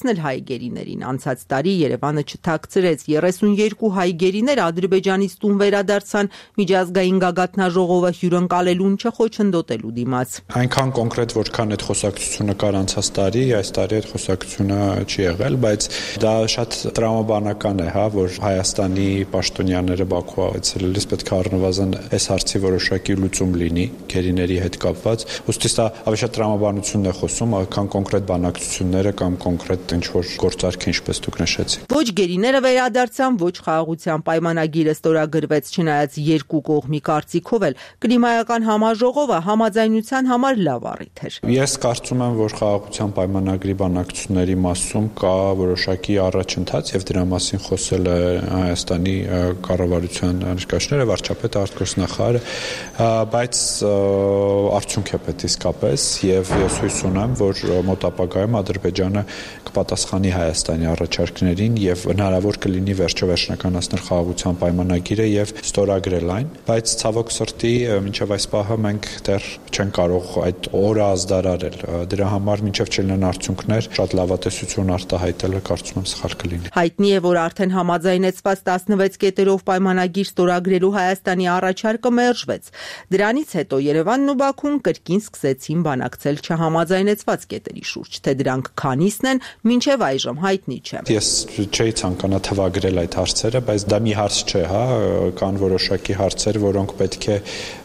գերիներին։ Անցած տարի Երևանը չթաքցրեց երեսունյերկու հայ գերիներ Ադրբեջանից տուն վերադարձան միջազգային գագաթնաժողովը հյուրընկալելուն չխոչընդոտելու դիմաց։ Այնքան կոնկրետ որքան այդ խոսակցությունը կար անցած տարի, այս տարի այդ խոսակցությունը չի եղել, բայց դա շատ տրամաբանական է, հա, որ Հայաստանի պաշտոնյաները Բաքու այցելելիս պետք է առնվազն այս հարցի որոշակի լուծում լինի գերիների հետ կապված։ Ուստի դա ավելի շատ տրամաբանությունն է խոսում, քան կոնկրետ բանակցությունները կամ կոնկրետ ինչ-որ գործարք, ինչպես դուք նշեցիք։ Ոչ գերիները վերադարձան, ոչ խաղաղության պայմանագիրը ստորագրվեց, չնայած երկու կողմի կարծիքով էլ կլիմայական համաժողովը համաձայնության համար լավ առիթ էր։ Ես կարծում եմ, որ խաղաղության պայմանագրի բանակցությունների մասում կա որոշակի առաջընթաց եւ դրա մասին խոսել է Հայաստանի կառավարության ներկայացուցիչները, վարչապետը, արտգործնախարարը, բայց արդյունք է պետք իսկապես եւ ես հույս ունեմ, որ մոտ ապագայում Ադրբեջանը կպատասխանի Հայաստանի առաջարկներին եւ հնարավոր կլինի վերջովերջնականացնել խաղաղության պայմանագիրը եւ ստորագրել այն, բայց ցավոք սրտի մինչեւ այս պահը մենք դեռ չենք կարող այդ օրը ազդարարել։ Դրա համար մինչեւ չլինեն արդյունքներ, շատ լավատեսություն արտահայտելը կարծում եմ սխալ կլինի։ Հայտնի է, որ արդեն համաձայնեցված տասնվեց կետերով պայմանագիր ստորագրելու Հայաստանի առաջարկը մերժվեց։ Դրանից հետո Երևանն ու Բաքուն կրկին սկսեցին բանակցել չհամաձայնեցված կետերի շուրջ, թե դրանք քանիսն են, մինչև այժմ հայտնի չէ։ Ես չէի ցանկանա թվագրել այդ հարցերը, բայց դա մի հարց չէ, հա, կան որոշակի հարցեր, որոնք պետք է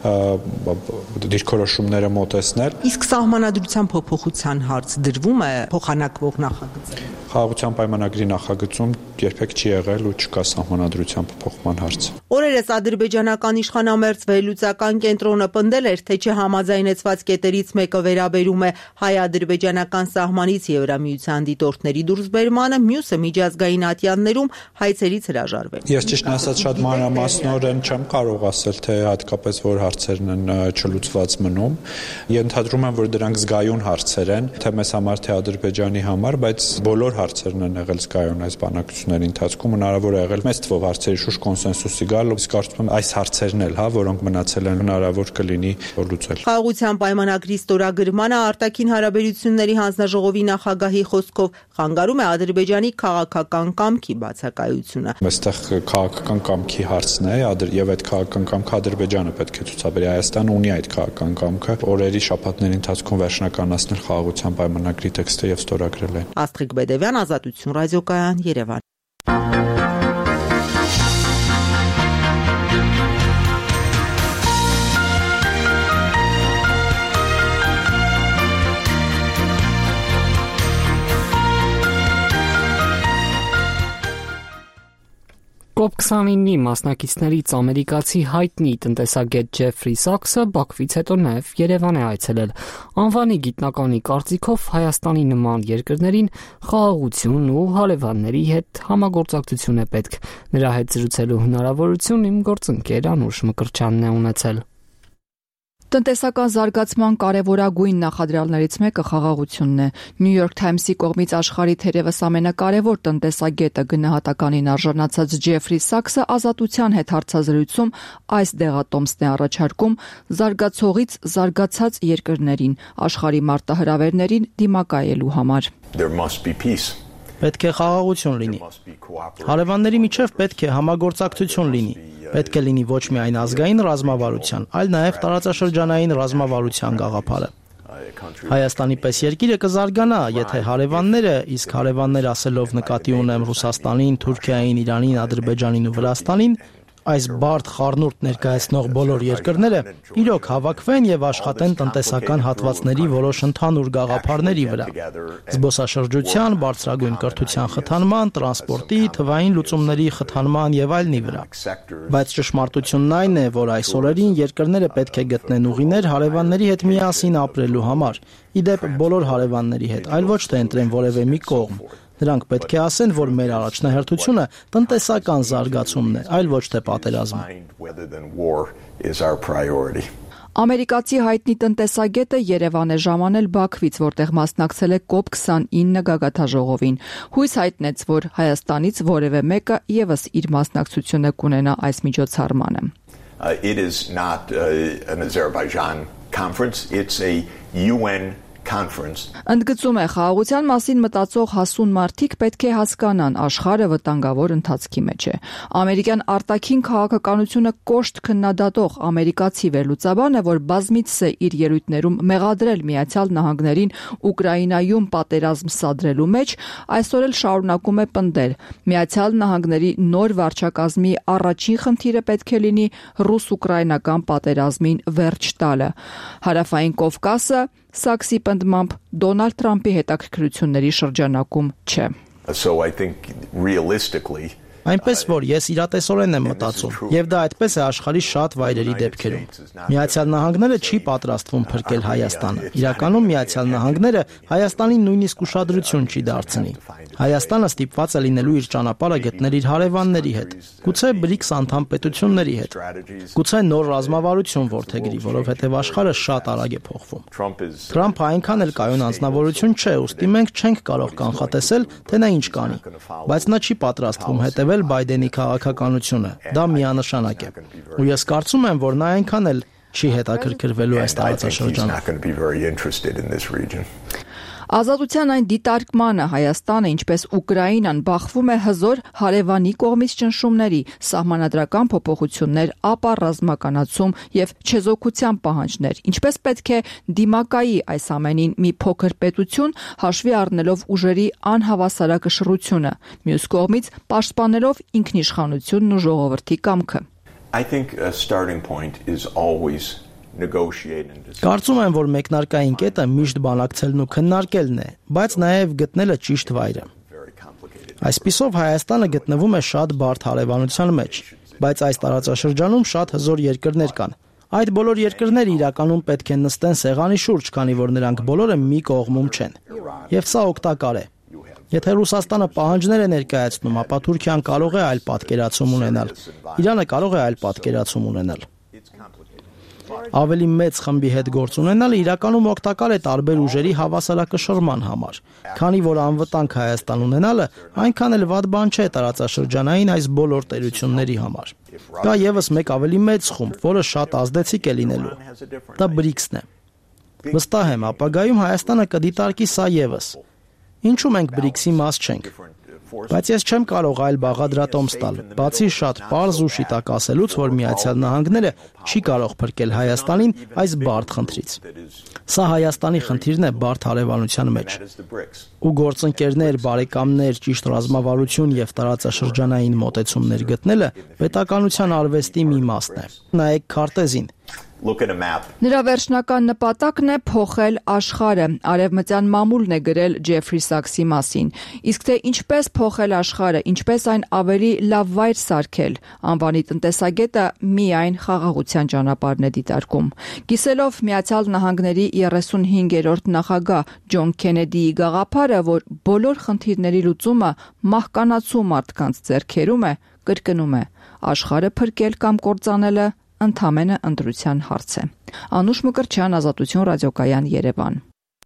դիրքորոշումները մոտեցնել։ Իսկ սահմանադրության փոփոխության հարց դրվում է փոխանակվող նախագծում։ Խաղաղության պայմանագրի նախագծում երբեք չի եղել ու չկա սահմանադրության փոփոխման հարց։ Օրերս ադրբեջանական իշխանամերձ վերլուծական կենտրոնը պնդել էր, թե չհամաձայնեցված կետերից մեկը վերաբերում է հայ-ադրբեջանական սահմանից Եվրամիության դիտորդների դուրսբերմանը, մյուսը միջազգային ատյաններում հայցերից հրաժարվել։ Ես ճիշտն ասած շատ մանրամասնորեն չեմ կարող ասել, թե հատկապես որ հարցերն են չլուծված մնում։ Ենթադրում եմ, որ դրանք զգայուն հարցեր են, թե մեզ համար, թե Ադրբեջանի համար, բայց բոլոր հարցերն են եղել զգայուն այս բանակցությունների ընթացքում, հնարավոր է եղել մեծ թվով հարցերի շուրջ կոնսենսուսի գալ, իսկ կարծում եմ այս հարցերն էլ, հա, որոնք մնացել են, հնարավոր կլինի լուծել։ Խաղաղության պայմանագրի ստորագրմանը արտաքին հարաբերությունների հանձնաժողովի նախագահի խոսքով խանգարում է Ադրբեջանի քաղաքական կամքի բացակայությունը։ Այստեղ քաղաքական կամքի հարցն է, եւ այդ քաղաքական կամքը Ադրբեջանը պետք է ցուցաբերի, Հայաստանը ունի այդ քաղաքական կամքը, օրերի շաբաթների ընթացքում վերջնականացնել խաղաղության պայմանագրի տեքստը եւ ստորագրել այն։ Աստղիկ Բեդևյան, Ազատություն ռադիոկայան, Երևան։ կոպ քսանինի մասնակիցներից ամերիկացի հայտնի տնտեսագետ Ջեֆրի Սաքսը Բաքվից հետո նաև Երևան է այցելել։ Անվանի գիտնականի կարծիքով Հայաստանի նման երկրներին խաղաղություն ու հարևանների հետ համագործակցություն է պետք։ Նրա հետ զրուցելու հնարավորություն իմ գործընկեր Անուշ Մկրտչյանն է ունեցել։ Տնտեսական զարգացման կարևորագույն նախադրյալներից մեկը խաղաղությունն է։ New York Times-ի կողմից աշխարհի թերևս ամենակարևոր տնտեսագետը գնահատականին արժանացած Ջեֆրի Սաքսը Ազատության հետ հարցազրույցում այս դեղատոմսն է առաջարկում զարգացողից զարգացած երկրներին, աշխարհի մարտահրավերներին դիմակայելու համար։ There must be peace. Պետք է խաղաղություն լինի։ Հարևանների միջև պետք է համագործակցություն լինի։ Պետք է լինի ոչ միայն ազգային ռազմավարության, այլ նաև տարածաշրջանային ռազմավարության գաղափարը։ Հայաստանի պես երկիրը կզարգանա, եթե հարևանները, իսկ հարևաններ ասելով նկատի ունեմ Ռուսաստանին, Թուրքիային, Իրանին, Ադրբեջանին ու Վրաստանին, այս բարդ խառնուրդ ներկայացնող բոլոր երկրները իրոք հավաքվեն եւ աշխատեն տնտեսական հատվածների որոշ ընդհանուր գաղափարների վրա։ Զբոսաշրջության, բարձրագույն կրթության խթանման, տրանսպորտի, թվային լուծումների խթանման եւ այլնի վրա։ Բայց ճշմարտությունն այն է, որ այս օրերին երկրները պետք է գտնեն ուղիներ հարևանների հետ միասին ապրելու համար։ Իդեպ բոլոր հարևանների հետ, այլ ոչ թե ընտրեն որևէ մի կողմ։ Նրանք պետք է ասեն, որ մեր առաջնահերթությունը տնտեսական զարգացումն է, այլ ոչ թե պատերազմը։ Ամերիկացի հայտնի տնտեսագետը Երևան է ժամանել Բաքվից, որտեղ մասնակցել է կոպ քսանինը գագաթնաժողովին։ Հույս հայտնեց, որ Հայաստանից որևէ մեկը եւս իր մասնակցությունը կունենա այս միջոցառմանը։ It is not an Azerbaijan conference, it's a U N Ընդգծում է խաղաղության մասին մտածող հասուն մարդիկ պետք է հասկանան աշխարհը վտանգավոր ընթացքի մեջ է։ Ամերիկյան արտաքին քաղաքականությունը կոշտ քննադատող ամերիկացի վերլուծաբանը, որ բազմիցս է իր ելույթներում մեղադրել Միացյալ Նահանգներին Ուկրաինայում պատերազմ սադրելու մեջ, այսօր էլ շարունակում է պնդել. Միացյալ Նահանգների նոր վարչակազմի առաջին խնդիրը պետք է լինի ռուս-ուկրաինական պատերազմին վերջ տալը։ Հարավային Կովկասը Սաքսի պնդմամբ Դոնալդ Թրամփի հետաքրքրությունների շրջանակում չէ։ So I think realistically Այնպես որ ես իրատեսորեն եմ մտածում, եւ դա այդպես է աշխարհի շատ վայրերի դեպքերում։ Միացյալ Նահանգները չի պատրաստվում փրկել Հայաստանը։ Իրականում Միացյալ Նահանգները Հայաստանին նույնիսկ ուշադրություն չի դարձնի։ Հայաստանը ստիպված է լինելու իր ճանապարհը գտնել իր հարևանների հետ, գուցե բրիկս անդամ պետությունների հետ, գուցե նոր ռազմավարություն որդեգրի, որովհետև աշխարհը շատ արագ է փոխվում։ Թրամփը այնքան էլ կայուն անձնավորություն չէ, ուստի մենք չենք կարող կանխատեսել, թե նա ինչ կանի, բայց նա չի պատրաստվում հետևել Բայդենի քաղաքականությունը, դա միանշանակ է։ Ու ես կարծում եմ, որ նա այնքան էլ չի հետաքրքրվելու այս տարածաշրջանում։ Ազատության այն դիտարկմանը Հայաստանը, ինչպես Ուկրաինան, բախվում է հզոր հարևանի կողմից ճնշումների, սահմանադրական փոփոխություններ, ապառազմականացում եւ չեզոքության պահանջներ, ինչպես պետք է դիմակայի այս ամենին մի փոքր պետություն, հաշվի առնելով ուժերի անհավասարակշռությունը, մյուս կողմից պաշտպանելով ինքնիշխանությունն ու ժողովրդի կամքը։ I think a starting point is always Կարծում եմ, որ մեկնարկային կետը միշտ բանակցելն ու քննարկելն է, բայց նաև գտնելը ճիշտ վայրը։ Այսպիսով Հայաստանը գտնվում է շատ բարդ հարևանության մեջ, բայց այս տարածաշրջանում շատ հզոր երկրներ կան։ Այդ բոլոր երկրները իրականում պետք է նստեն սեղանի շուրջ, քանի որ նրանք բոլորը մի կողմում չեն։ Եվ սա օգտակար է։ Եթե Ռուսաստանը պահանջներ է ներկայացնում, ապա Թուրքիան կարող է այլ պատկերացում ունենալ։ Իրանը կարող է այլ պատկերացում ունենալ։ Ավելի մեծ խմբի հետ գործ ունենալը իրականում օգտակար է տարբեր ուժերի հավասարակշռման համար, քանի որ անվտանգ Հայաստան ունենալը այնքան էլ վատ բան չէ տարածաշրջանային այս բոլոր տերությունների համար։ Կա եւս մեկ ավելի մեծ խումբ, որը շատ ազդեցիկ է լինելու։ Դա բրիքսն է։ Վստահ եմ, ապագայում Հայաստանը կդիտարկի սա եւս։ Ինչու մենք բրիքսի մաս չենք։ Բայց ես չեմ կարող այլ բաղադրատոմս տալ, բացի շատ պարզ ու շիտակ ասելուց, որ Միացյալ Նահանգները չի կարող փրկել Հայաստանին այս բարդ խնդրից։ Սա Հայաստանի խնդիրն է բարդ հարևանության մեջ։ Ու գործընկերներ, բարեկամներ, ճիշտ ռազմավարություն եւ տարածաշրջանային մոտեցումներ գտնելը պետականության արվեստի մի մասն է։ Նայեք քարտեզին։ Նրա վերջնական նպատակն է փոխել աշխարհը, արևմտյան մամուլն է գրել Ջեֆրի Սաքսի մասին։ Իսկ թե ինչպես փոխել աշխարհը, ինչպես այն ավելի լավ վայր սարքել, անվանի տնտեսագետը միայն խաղաղության ճանապարհն է դիտարկում։ Կիսելով Միացյալ Նահանգների երեսունհինգերորդ նախագահ Ջոն Քենեդիի գաղափարը, որ բոլոր խնդիրների լուծումը մահկանացու մարդկանց ձեռքերում է, կրկնում է. աշխարհը փրկել կամ կործանելը ընդամենը ընտրության հարց է։ Անուշ Մկրտչյան, Ազատություն ռադիոկայան, Երևան։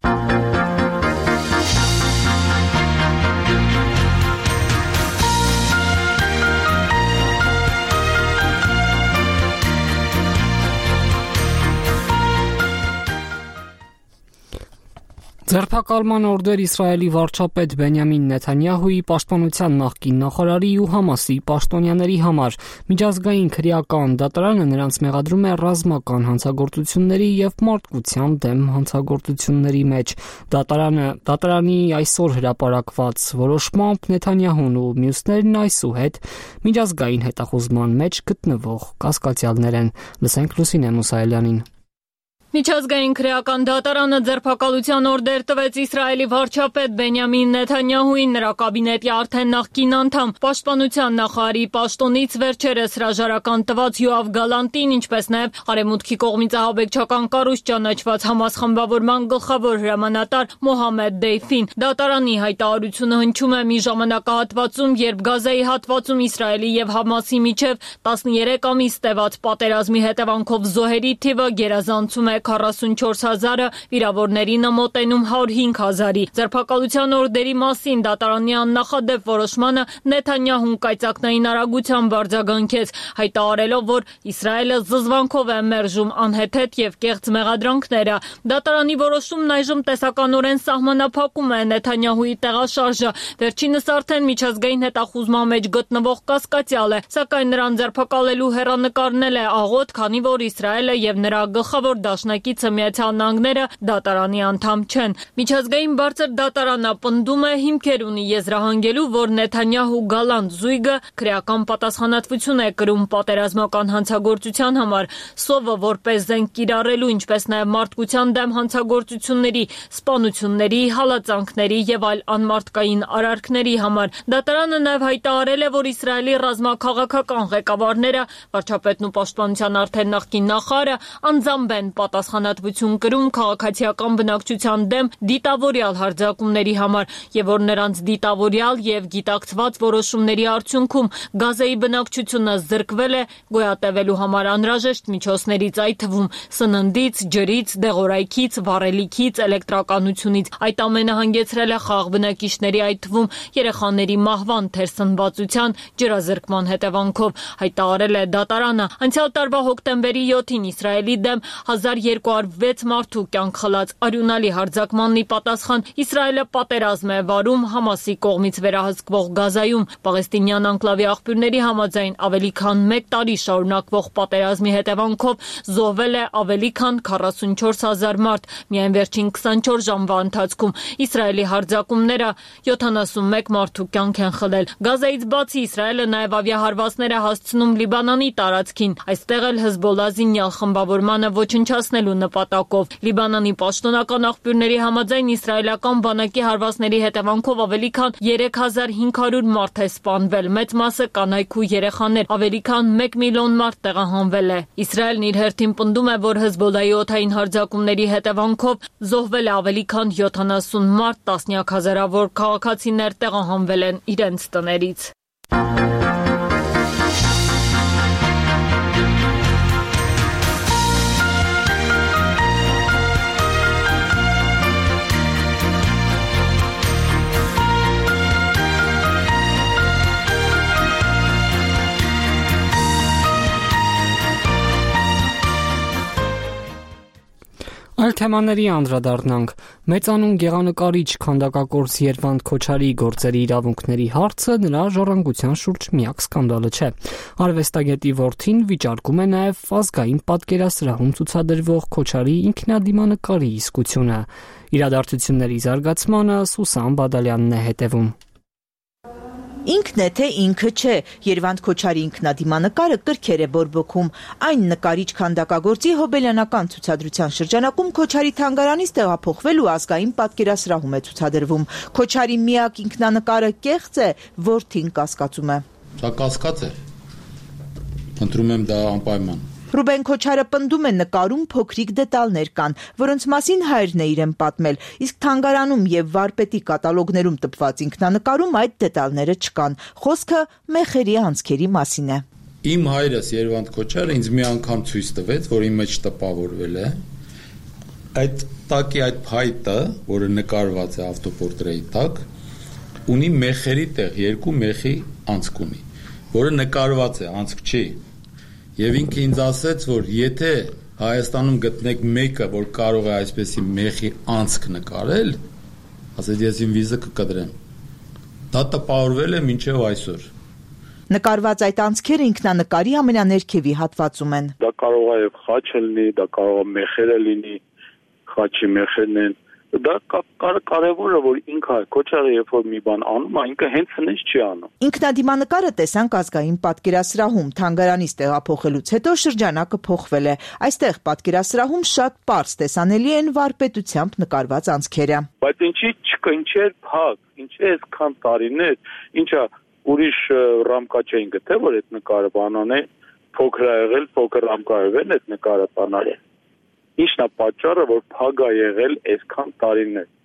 Ձերբակալման օրդեր Իսրայելի վարչապետ Բենյամին Նեթանյահուի, պաշտպանության նախկին նախարարի ու Համասի պաշտոնյաների համար։ Միջազգային քրեական դատարանը նրանց մեղադրում է ռազմական հանցագործությունների եւ մարդկության դեմ հանցագործությունների մեջ։ Դատարանը դատարանի այսօր հրապարակված որոշմամբ Նեթանյահուն ու մյուսներն այսուհետ միջազգային հետախուզման մեջ գտնվող կասկածյալներ են։ Լսենք Լուսինե Մուսայելյանին։ Միջազգային քրեական դատարանը ձերբակալության օրդեր տվեց Իսրայելի վարչապետ Բենյամին Նեթանյահուին, նրա կաբինետի արդեն նախկին անդամ, պաշտպանության նախարարի պաշտոնից վերջերս հրաժարական տված Յոավ Գալանտին, ինչպես նաև Արևմուտքի կողմից ահաբեկչական կառույց ճանաչված Համաս խմբավորման գլխավոր հրամանատար Մոհամեդ Դեյֆին։ Դատարանի հայտարարությունը հնչում է մի ժամանակահատվածում, երբ Գազայի հատվածում Իսրայելի եւ Համասի միջև տասներեք ամիս տևած պատերազմի հետևանքով զոհերի թիվը գերազանցում է քառասունչորս հազարը, վիրավորներինը մոտենում հարյուր հինգ հազարի։ Ձերբակալության օրդերի մասին դատարանի աննախադեպ որոշմանը Նեթանյահուն կայծակնային արագությամբ արձագանքեց, հայտարարելով, որ Իսրայելը զզվանքով է մերժում անհեթեթ եւ կեղծ մեղադրանքները։ Դատարանի որոշումն այժմ տեսականորեն սահմանափակում է Նեթանյահուի տեղաշարժը։ Վերջինս արդեն միջազգային հետախուզման մեջ գտնվող կասկածյալ է, սակայն նրան ձերբակալելու հեռանկարն է աղոտ, քանի որ Իսրայելը եւ նրա գլխավոր դաշնակիցը Միացյալ Նահանգները դատարանի անդամ չեն։ Միջազգային բարձր դատարանը պնդում է հիմքեր ունի եզրահանգելու, որ Նեթանյահու գալանտ զույգը քրեական պատասխանատվություն է կրում պատերազմական հանցագործության համար, սովը որպես զենք կիրառելու, ինչպես նաև մարդկության դեմ հանցագործությունների, սպանությունների, հալածանքների եւ այլ անմարդկային արարքների համար։ Դատարանը նաև հայտարարել է, որ Իսրայելի ռազմաքաղաքական ղեկավարները, վարչապետն ու պաշտպանության արդեն նախկին նախարարը անձամբ են պատասխանատվություն կրում քաղաքացիական բնակչության դեմ դիտավորյալ հարձակումների համար եւ որ նրանց դիտավորյալ եւ գիտակցված որոշումների արդյունքում Գազայի բնակչությունը զրկվել է գոյատևելու համար անհրաժեշտ միջոցներից, այդ թվում սննդից, ջրից, դեղորայքից, վառելիքից, էլեկտրականությունից։ Այդ ամենը հանգեցրել է խաղաղ բնակիչների, այդ թվում երեխաների մահվան, թերսնվածության, ջրազրկման հետևանքով, հայտարարել է դատարանը։ Անցյալ տարվա հոկտեմբերի յոթին Իսրայելի դեմ հազար երկու հարյուր վեց մարդու կյանք խլած արյունալի հարձակմանն ի պատասխան Իսրայելը պատերազմ է վարում Համասի կողմից վերահսկվող Գազայում։ Պաղեստինյան անկլավի աղբյուրների համաձայն ավելի քան մեկ տարի շարունակվող պատերազմի հետևանքով զոհվել է ավելի քան քառասունչորս հազար մարդ միայն վերջին քսանչորս ժամվա ընթացքում։ Իսրայելի հարձակումները յոթանասունմեկ մարդու կյանք են խլել։ Գազայից բացի Իսրայելը նաև ավիահարվածներ է հասցնում Լիբանանի տարածքին։ Այստեղ էլ Հեզբոլլա զինյալ խմբավորմանը ոչնչացնելու նպատակով։ Լիբանանի պաշտոնական աղբյուրների համաձայն իսրայելական բանակի հարվածների հետևանքով ավելի քան երեք հազար հինգ հարյուր մարդ է սպանվել, մեծ մասը կանայք ու երեխաներ, ավելի քան մեկ միլիոն մարդ տեղահանվել է։ Իսրայելն իր հերթին պնդում է, որ Հեզբոլլայի օդային հարձակումների հետևանքով զոհվել է ավելի քան յոթանասուն մարդ, տասնյակ հազարավոր քաղաքացիներ տեղահանվել են իրենց տներից։ Այլ թեմաների անդրադառնանք։ Մեծանուն գեղանկարիչ քանդակագործ Երվանդ Քոչարի գործերի իրավունքների հարցը նրա ժառանգության շուրջ միակ սկանդալը չէ։ Արվեստագետի որդին վիճարկում է նաև ազգային պատկերասրահում ցուցադրվող Քոչարի ինքնադիմանկարի իսկությունը։ Իրադարձությունների զարգացմանը Սուսան Բադալյանն է հետևում։ Ինքն է թե ինքը չէ, Երվանդ Քոչարի ինքնադիմանկարը կրքեր է բորբոքում։ Այն նկարիչ քանդակագործի հոբելյանական ցուցադրության շրջանակում Քոչարի թանգարանից տեղափոխվել ու ազգային պատկերասրահում է ցուցադրվում։ Քոչարի միակ ինքնանկարը կեղծ է, որդին կասկածում է։ Դա կասկած է։ Ընտրում եմ դա անպայման։ Ռուբեն Քոչարը պնդում է նկարում փոքրիկ դետալներ կան, որոնց մասին հայրն է իրեն պատմել, իսկ թանգարանում եւ վարպետի կատալոգներում տպված ինքնանկարում այդ դետալները չկան։ Խոսքը մեխերի անցքերի մասին է։ Իմ հայրս Երվանդ Քոչարը ինձ մի անգամ ցույց տվեց, որ իմ մեջ տպավորվել է։ Այդ տակի այդ փայտը, որը նկարված է ավտոպորտրեի տակ, ունի մեխերի տեղ, երկու մեխի անցք ունի, որը նկարված է, անցք չի։ Եվ ինքը ինձ ասեց, որ եթե Հայաստանում գտնեք մեկը, որ կարող է այսպեսի մեխի անցք նկարել, ասեց ես իմ վիզը կկտրեմ։ Դա տպավորվել է մինչև այսօր։ Նկարված այդ անցքերը ինքնանկարի ամենաներքևի հատվածում են։ Դա կարող է եւ խաչը լինի, դա կարող է մեխերը լինի, խաչի մեխերն են։ Դա կարևորը, որ ինքը Քոչարը երբ որ մի բան անում, ինքը հենց հենց չի անում։ Ինքնադիմանկարը տեսանք ազգային պատկերասրահում, թանգարանից տեղափոխելուց հետո շրջանակը փոխվել է։ Այստեղ պատկերասրահում շատ պարզ տեսանելի են վարպետությամբ նկարված անցքերը։ Բայց ինչի չկա, ինչի է փակ, ինչի է այսքան տարիներ, ինչա ուրիշ ռամկա չէին գտե, որ այդ նկարը բանան է, փոքր ա եղել, փոքր ռամկա եղել այդ նկարը բանալ է։ Ինչն է պատճառը, որ փակ ա եղել այսքան տարիներ։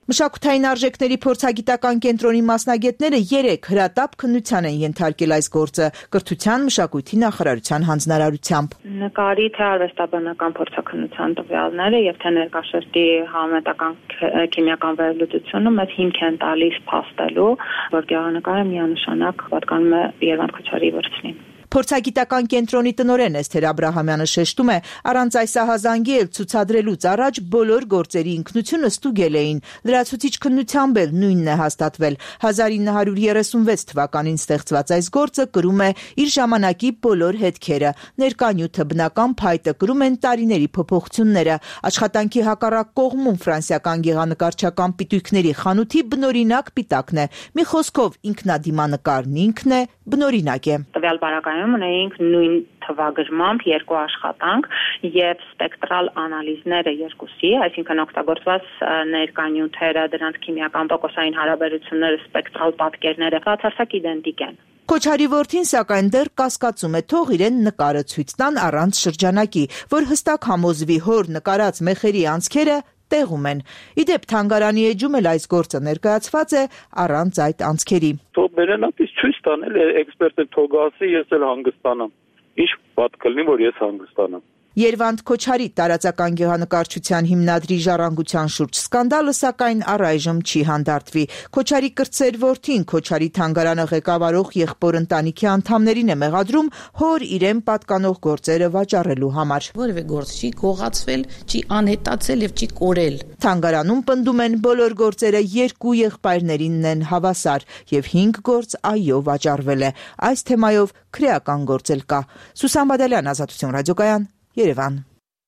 Մշակութային արժեքների փորձագիտական կենտրոնի մասնագետները երեք հրատապ քննության են ենթարկել այս գործը կրթության, մշակույթի նախարարության հանձնարարությամբ։ Նկարի թե արվեստաբանական փորձաքննության տվյալները եւ թե ներկաշրջի համետական քիմիական վերլուծությունը մեզ հիմք են տալիս փաստելու, որ գեղանկարը միանշանակ պատկանում է Երվանդ Քոչարի վրձնին։ Փորձագիտական կենտրոնի տնօրեն Էսթեր Աբրահամյանը շեշտում է, առանց այս ահազանգի էլ ցուցադրելուց առաջ բոլոր գործերի ինքնությունը ստուգել էին։ Լրացուցիչ քննությամբ էլ նույնն է հաստատվել։ հազար ինը հարյուր երեսունվեց թվականին ստեղծված այս գործը կրում է իր ժամանակի բոլոր հետքերը։ Ներկա նյութը բնական փայտը կրում են տարիների փոփոխությունները։ Աշխատանքի հակառակ կողմում ֆրանսիական գեղանկարչական պիտույքների խանութի բնօրինակ պիտակն է։ Մի խոսքով ինքնադիմանկարն ինքն է բնօրինակ է։ Տվյալ բարակայում ունեինք նույն թվագրմամբ երկու աշխատանք եւ սպեկտրալ անալիզները երկուսի, այսինքն օգտագործված ներկանյութերը, դրանց քիմիական տոկոսային հարաբերությունները, սպեկտրալ պատկերները բացարձակ իդենտիկ են։ Քոչարի որդին սակայն դեռ կասկածում է, թող իրեն նկարը ցույց տան առանց շրջանակի, որ հստակ համոզվի հոր նկարած մեխերի անցքերը տեղում են։ Իդեպ թանգարանի էջում էլ այս գործը ներկայացված է առանց այդ անցքերի։ Թող բերենապից ցույց տանել էքսպերտը թող ասի, ես էլ հանգստանամ։ Ինչ պատկերն կլինի, որ ես հանգստանամ։ Երվանդ Քոչարի տարածական գեղանկարչության հիմնադրի ժառանգության շուրջ սկանդալը սակայն առայժմ չի հանդարտվի։ Քոչարի կրտսեր որդին Քոչարի թանգարանը ղեկավարող եղբոր ընտանիքի անդամներին է մեղադրում հոր իրեն պատկանող գործերը վաճառելու համար։ Որևէ գործ չի գողացվել, չի անհետացել եւ չի կորել։ Թանգարանում պնդում են բոլոր գործերը երկու եղբայրներինն են հավասար եւ հինգ գործ այո վաճառվել է։ Այս թեմայով քրեական գործ էլ կա։ Սուսան Բադալյան, Ազատություն ռադիոկայան, Երևան։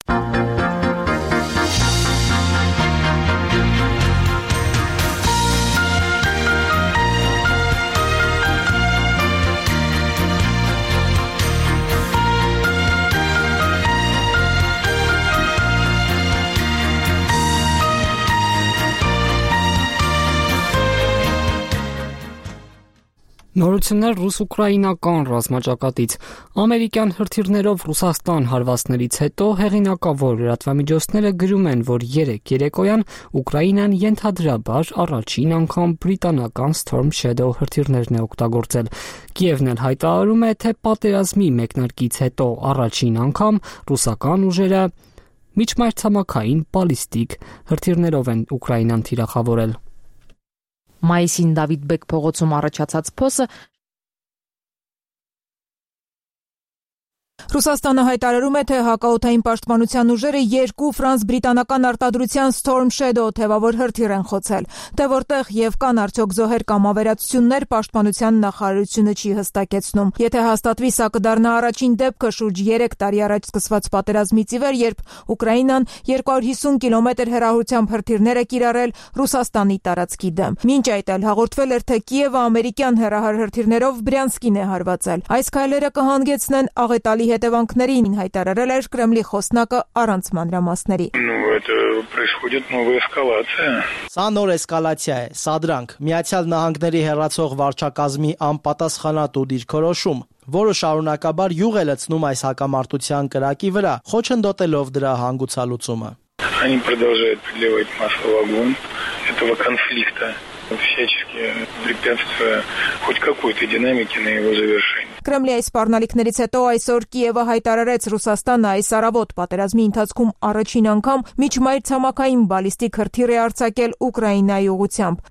Նորություններ ռուս-ուկրաինական ռազմաճակատից։ Ամերիկյան հրթիռներով Ռուսաստան հարվածներից հետո հեղինակավոր լրատվամիջոցները գրում են, որ երեկ երեկոյան Ուկրաինան ենթադրաբար առաջին անգամ բրիտանական Storm Shadow հրթիռներն է օգտագործել։ Կիևն էլ հայտարարում է, թե պատերազմի մեկնարկից հետո առաջին անգամ ռուսական ուժերը միջմայրցամաքային բալիստիկ հրթիռներով են Ուկրաինան թիրախավորել։ Մայիսին Դավիթ Բեկ փողոցում առաջացած փոսը Ռուսաստանը հայտարարում է, թե հակաօդային պաշտպանության ուժերը երկու ֆրանս-բրիտանական արտադրության Storm Shadow թևավոր հրթիռ են խոցել։ Թե որտեղ եւ կան արդյոք զոհեր կամ ավերածություններ, պաշտպանության նախարարությունը չի հստակեցնում։ Եթե հաստատվի, սա կդառնա առաջին դեպքը շուրջ երեք տարի առաջ սկսված պատերազմից ի վեր, երբ Ուկրաինան երկու հարյուր հիսուն կիլոմետր հեռահարությամբ հրթիռներ է կիրառել Ռուսաստանի տարածքի դեմ։ Մինչ այդ էլ հաղորդվել էր, թե Կիևը ամերիկյան հեռահար հրթիռներով Բրյանսկին է հարվածել։ Այս քայլերը կհանգեցնեն աղետալի հետևանքներին, հայտարարել էր Կրեմլի խոսնակը առանց մանրամասների։ Սա նոր էսկալացիա է, սադրանք, Միացյալ Նահանգների հեռացող վարչակազմի անպատասխանատու դիրքորոշում, որը շարունակաբար յուղ է լցնում այս հակամարտության կրակի վրա, խոչընդոտելով դրա հանգուցալուծումը։ Они продолжают подливать масло в огонь этого конфликта, всячески препятствуя хоть какой-то динамике на его завершение. Կրեմլի այս սպառնալիքներից հետո այսօր Կիևը հայտարարեց Ռուսաստանը այս առավոտ պատերազմի ընթացքում առաջին անգամ միջմայրցամաքային բալիստիկ հրթիռ է արձակել Ուկրաինայի ուղղությամբ։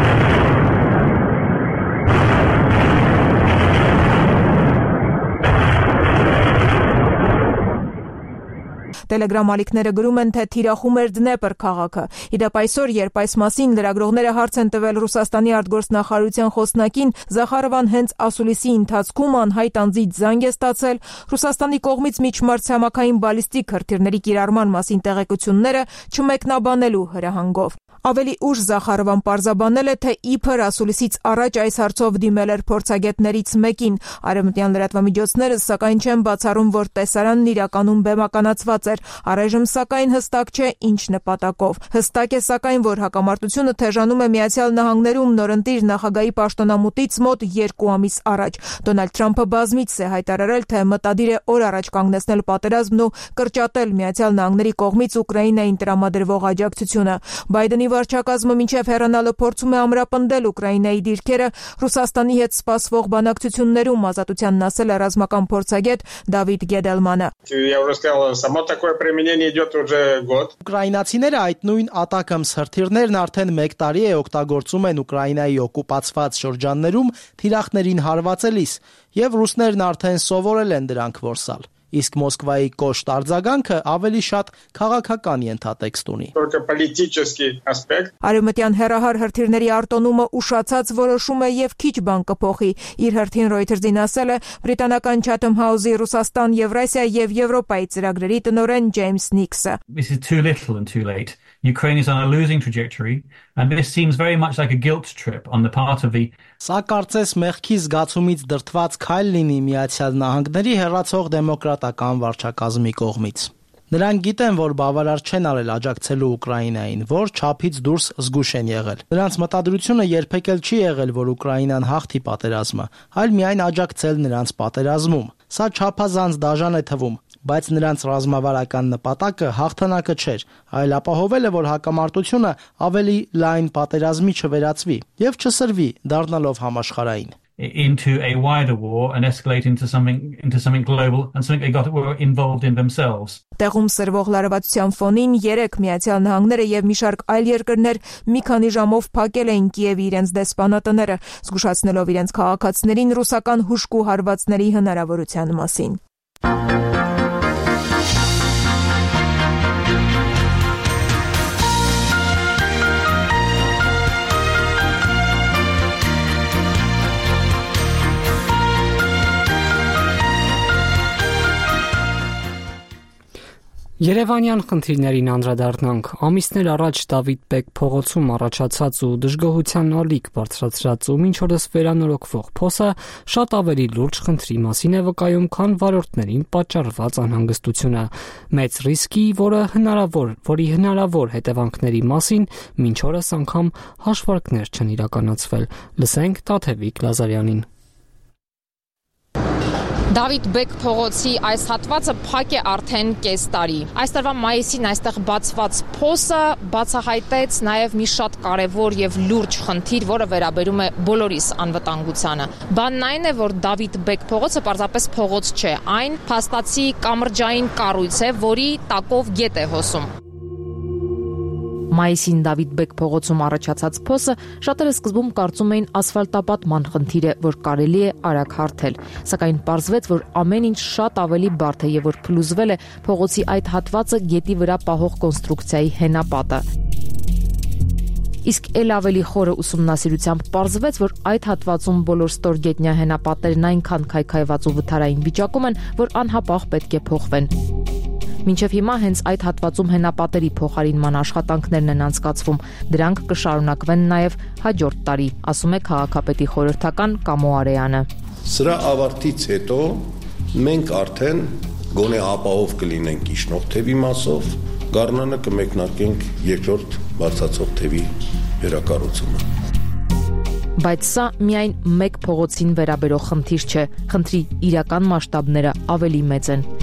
Տելեգրամ ալիքները գրում են, թե թիրախում էր Դնեպր քաղաքը։ Իդեպ այսօր, երբ այս մասին լրագրողները հարց են տվել Ռուսաստանի արտգործնախարարության խոսնակին, Զախարովան հենց ասուլիսի ընթացքում անհայտ անձից զանգ է ստացել Ռուսաստանի կողմից միջմայրցամաքային բալիստիկ հրթիռների կիրառման մասին տեղեկությունները չմեկնաբանելու հրահանգով։ Ավելի ուշ Զախարովան պարզաբանել է, թե իբր ասուլիսից առաջ այս հարցով դիմել էր փորձագետներից մեկին։ Արևմտյան լրատվամիջոցները սակայն չեն բացառում, որ տեսարանն իրականում բեմականացված էր։ Առայժմ սակայն հստակ չէ ինչ նպատակով։ Հստակ է սակայն, որ հակամարտությունը թեժանում է Միացյալ Նահանգներում նորընտիր նախագահի պաշտոնամուտից մոտ երկու ամիս առաջ։ Դոնալդ Թրամփը բազմիցս է հայտարարել, թե մտադիր է օր առաջ կանգնեցնել պատերազմն ու կրճատել Միացյալ Նահանգների կողմից Ուկրաինային տրամադրվող աջակցությունը։ Բայդենի վարչակազմը մինչև հեռանալը փորձում է ամրապնդել Ուկրաինայի դիրքերը Ռուսաստանի հետ սպասվող բանակցություններում, ազատությանն ասել է ռազմական փորձագետ Դավիթ Գեդելմանը։ Ուկրաինացիները այդ նույն ատակամ սրթիռներն արդեն մեկ տարի է օգտագործում են Ուկրաինայի օկուպացված շրջաններում թիրախներին հարվածելիս, եւ ռուսներն արդեն սովորել են դրանք որսալ։ Իսկ Մոսկվայի կոշտ արձագանքը ավելի շատ քաղաքական ենթատեքստ ունի։ Արևմտյան հեռահար հրթիռների արտոնումը ուշացած որոշում է եւ քիչ բան կփոխի։ Իր հերթին Reuters-ին ասել է բրիտանական Chatham House-ի Ռուսաստան, Եվրասիա եւ Եվրոպայի ծրագրերի տնօրեն Ջեյմս Նիքսը։ This is too little and too late. Ukraine is on a losing trajectory, and this seems very much like a guilt trip on the part of the Սա կարծես մեղքի զգացումից դրդված քայլ լինի Միացյալ Նահանգների հեռացող դեմոկրատական վարչակազմի կողմից։ Նրանք գիտեն, որ բավարար չեն արել աջակցելու Ուկրաինային, որ չափից դուրս զգուշ են եղել։ Նրանց մտադրությունը երբեք էլ չի եղել, որ Ուկրաինան հաղթի պատերազմը, այլ միայն աջակցել նրանց պատերազմում։ Սա չափազանց դաժան է թվում, բայց նրանց ռազմավարական նպատակը հաղթանակը չէր, այլ ապահովելը, որ հակամարտությունը ավելի լայն պատերազմի չվերածվի եւ չսրվի, դառնալով համաշխարհային։ into a wider war and escalate into something into something global and something they got were involved in themselves. Տեղում սրվող լարվածության ֆոնին երեք Միացյալ Նահանգները եւ մի շարք այլ երկրներ մի քանի ժամով փակել էին Կիևի իրենց դեսպանատները, զգուշացնելով իրենց քաղաքացիներին ռուսական հուժկու հարվածների հնարավորության մասին։ Երևանյան խնդիրներին անդրադառնանք։ Ամիսներ առաջ Դավիթ Բեկ փողոցում առաջացած ու դժգոհության ալիք բարձրացրած ու մինչ օրս վերանորոգվող փոսը շատ ավելի լուրջ խնդրի մասին է վկայում, քան վարորդներին պատճառված անհանգստությունը։ Մեծ ռիսկի, որը հնարավոր, որի հնարավոր հետևանքների մասին մինչ օրս անգամ հաշվարկներ չեն իրականացվել։ Լսենք Տաթևիկ Լազարյանին։ Դավիթ Բեկ փողոցի այս հատվածը փակ է արդեն կես տարի։ Այս տարվա մայիսին այստեղ բացված փոսը բացահայտեց նաև մի շատ կարևոր եւ լուրջ խնդիր, որը վերաբերում է բոլորիս անվտանգությանը։ Բանն այն է, որ Դավիթ Բեկ փողոցը պարզապես փողոց չէ, այն փաստացի կամրջային կառույց է, որի տակով գետ է հոսում։ Մայիսին Դավիթ Բեկ փողոցում առաջացած փոսը շատերը սկզբում կարծում էին ասֆալտապատման խնդիր է, որ կարելի է արագ հարթել, սակայն պարզվեց, որ ամեն ինչ շատ ավելի բարդ է եւ որ փլուզվել է փողոցի այդ հատվածը գետի վրա պահող կոնստրուկցիայի հենապատը։ Իսկ ել ավելի խորը ուսումնասիրությամբ պարզվեց, որ այդ հատվածում բոլոր ստորգետնյա հենապատերն այնքան քայքայված ու վթարային վիճակում են, որ անհապաղ պետք է փոխվեն։ Մինչև հիմա հենց այդ հատվածում հենապատերի փոխարինման աշխատանքներն են անցկացվում, դրանք կշարունակվեն նաև հաջորդ տարի, ասում է քաղաքապետի խորհրդական Կամո Արեյանը։ Սրա ավարտից հետո մենք արդեն գոնե ապահով կլինենք իջնող թևի մասով, գարնանը կմեկնարկենք երկրորդ բարձրացող թևի վերակառուցումը։ Բայց սա միայն մեկ փողոցին վերաբերող խնդիր չէ, խնդրի իրական մասշտաբները ավելի մեծ են։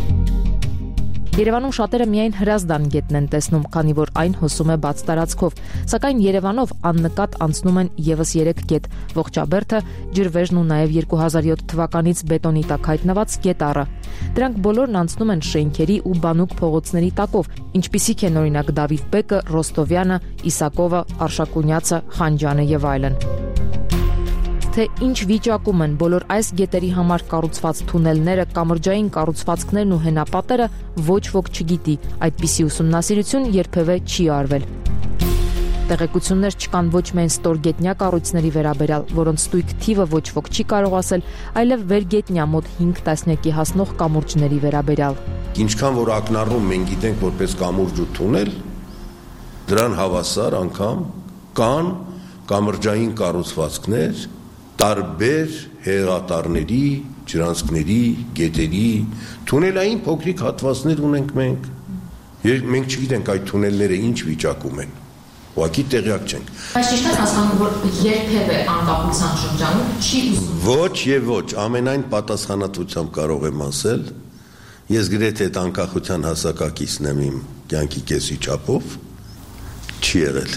Երևանում շատերը միայն Հրազդան գետն են տեսնում, քանի որ այն հոսում է բաց տարածքով, սակայն Երևանով աննկատ անցնում են եւս երեք գետ՝ Ողջաբերդը, Ջրվեժն ու նաեւ երկու հազար յոթ թվականից բետոնի տակ հայտնված Գետառը։ Դրանք բոլորն անցնում են շենքերի ու բանուկ փողոցների տակով, ինչպիսիք են օրինակ Դավիթ Բեկը, Ռոստովյանը, Իսակովը, Արշակունյացը, Խանջյանը եւ այլն։ Թե ինչ վիճակում են բոլոր այս գետերի համար կառուցված թունելները, կամրջային կառուցվածքներն ու հենապատերը, ոչ ոք չգիտի, այդպիսի ուսումնասիրություն երբևէ չի արվել։ Տեղեկություններ չկան ոչ միայն ստորգետնյա կառույցների վերաբերյալ, որոնց ստույգ թիվը ոչ ոք չի կարող ասել, այլև վերգետնյա մոտ հինգ տասնյակի հասնող կամուրջների վերաբերյալ։ Ինչքան որ ակնառում մենք գիտենք որպես կամուրջ ու թունել, դրան հավասար անգամ կան կամրջային կառուցվածքներ տարբեր հեղատարների, ջրանցքների, գետերի, թունելային փոքրիկ հատվածներ ունենք մենք։ Մենք չգիտենք այդ թունելները ինչ վիճակում են։ Ուղղակի տեղյակ չենք։ Բայց ճիշտ է հասկանում, որ երբևէ անկախության շրջանում չի ուսում։ Ոչ եւ ոչ, ամենայն պատասխանատվությամբ կարող եմ ասել, ես գրեթե այդ անկախության հասակակիցն եմ իմ կյանքի կեսի չափով, չի եղել։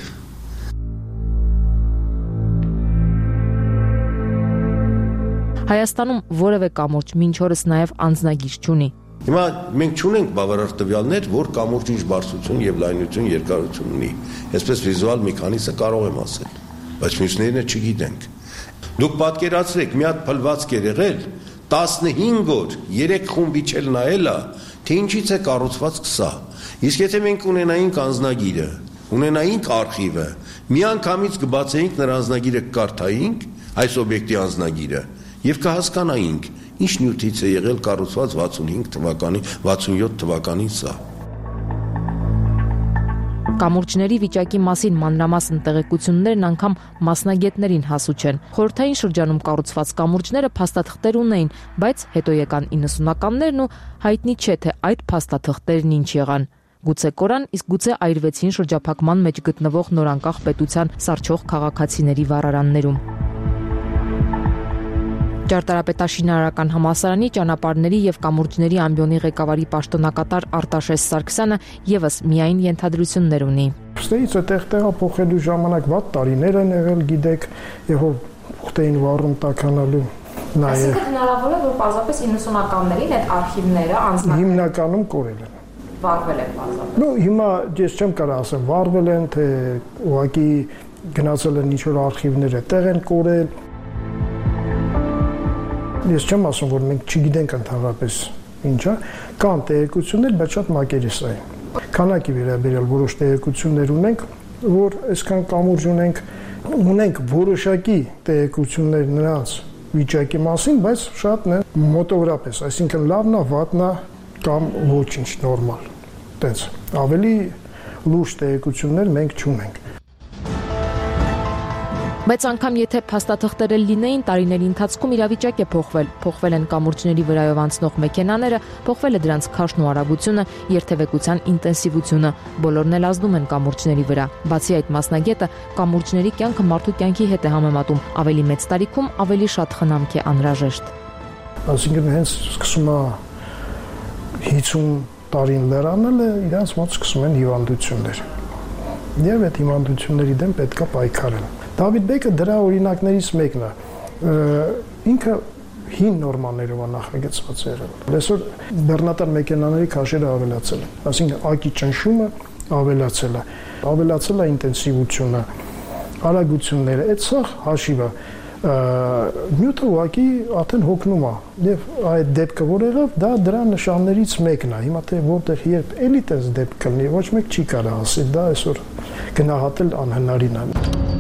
Հայաստանում որևէ կամուրջ մինչ օրս նաև անձնագիր չունի։ Հիմա մենք չունենք բավարար տվյալներ, որ կամուրջի ինչ բարձրություն եւ լայնություն, երկարություն ունի։ Այսպես վիզուալ մի քանիսը կարող եմ ասել, բայց մյուսներինը չգիտենք։ Դուք պատկերացրեք, մի հատ փլվածք էր եղել, տասնհինգ օր, երեք խումբ իջել նայելա, թե ինչից է կառուցված սա։ Իսկ եթե մենք ունենայինք անձնագիրը, ունենայինք արխիվը, միանգամից կբացեինք նրա անձնագիրը կկարդայինք, այս օբյեկտի անձնագիրը, եւ կհասկանայինք, ինչ նյութից է եղել կառուցված վաթսունհինգ թվականին, վաթսունյոթ թվականին սա։ Կամուրջների վիճակի մասին մանրամասն տեղեկություններն անգամ մասնագետներին հասու չեն։ Խորհրդային շրջանում կառուցված կամուրջները փաստաթղթեր ունեին, բայց հետո եկան իննսունականներն ու հայտնի չէ թե այդ փաստաթղթերն ինչ եղան։ Գուցե կորան, իսկ գուցե այրվեցին շրջափակման մեջ գտնվող նորանկախ պետության սառչող քաղաքացիների վառարաններում։ Ճարտարապետաշինարարական համալսարանի ճանապարհների եւ կամուրջների ամբիոնի ղեկավարի պաշտոնակատար Արտաշես Սարգսյանը եւս միայն ենթադրություններ ունի։ Ստեից այդտեղ տեղափոխելու ժամանակ վատ տարիներ են եղել, գիտեք, եւ ուխտեին վառում տականալու նաեւ։ Այսինքն հնարավոր է, որ պարզապես իննսունականներին այդ արխիվները անձնական հիմնականում կորել են։ Վառվել են պարզապես։ Ну, հիմա ես չեմ կարող ասել վառվել են, թե ուղղակի գնացել են ինչ-որ արխիվներ տեղ են կորել։ Ես չեմ ասում, որ մենք չգիտենք ընդհանրապես ինչա, կան տեղեկություններ, բայց շատ մակերեսային։ Քանակի վերաբերյալ որոշ տեղեկություններ ունենք, որ այսքան կամուրջ ունենք, ունենք որոշակի տեղեկություններ նրանց վիճակի մասին, բայց շատն են մոտավորապես, այսինքն լավն է, վատն է կամ ոչինչ նորմալ։ Տենց ավելի լուրջ տեղեկություններ մենք չունենք։ Բայց անգամ եթե փաստաթղթերը լինեին, տարիների ընթացքում իրավիճակ է փոխվել, փոխվել են կամուրջների վրայով անցնող մեքենաները, փոխվել է դրանց քաշն ու արագությունը, երթևեկության ինտենսիվությունը, բոլորն էլ ազդում են կամուրջների վրա։ Բացի այդ, մասնագետը կամուրջների կյանքը մարդու կյանքի հետ է համեմատում, ավելի մեծ տարիքում ավելի շատ խնամք է անհրաժեշտ։ Այսինքն հենց սկսում է հիջսուն տարին լրանալը, իրանց մոտ սկսում են հիվանդություններ։ Եվ այդ հիվանդությունների դեմ պետք է պայքարել։ Դավիթ Բեկը դրա օրինակներից մեկն է։ Ինքը հին նորմաներով է նախագծված եղել։ Այսօր բեռնատար մեքենաների քաշերը ավելացել են, այսինքն ակի ճնշումը ավելացել է, ավելացել է ինտենսիվությունը, արագությունները, այդ սա հաշիվը նյութը ուղղակի արդեն հոգնում է եւ այդ դեպքը որ եղավ դա դրա նշաններից մեկն է հիմա թե որտեղ երբ էլի տես դեպք կլինի ոչ մեկ չի կարող ասել դա այսօր գնահատել անհնարին է։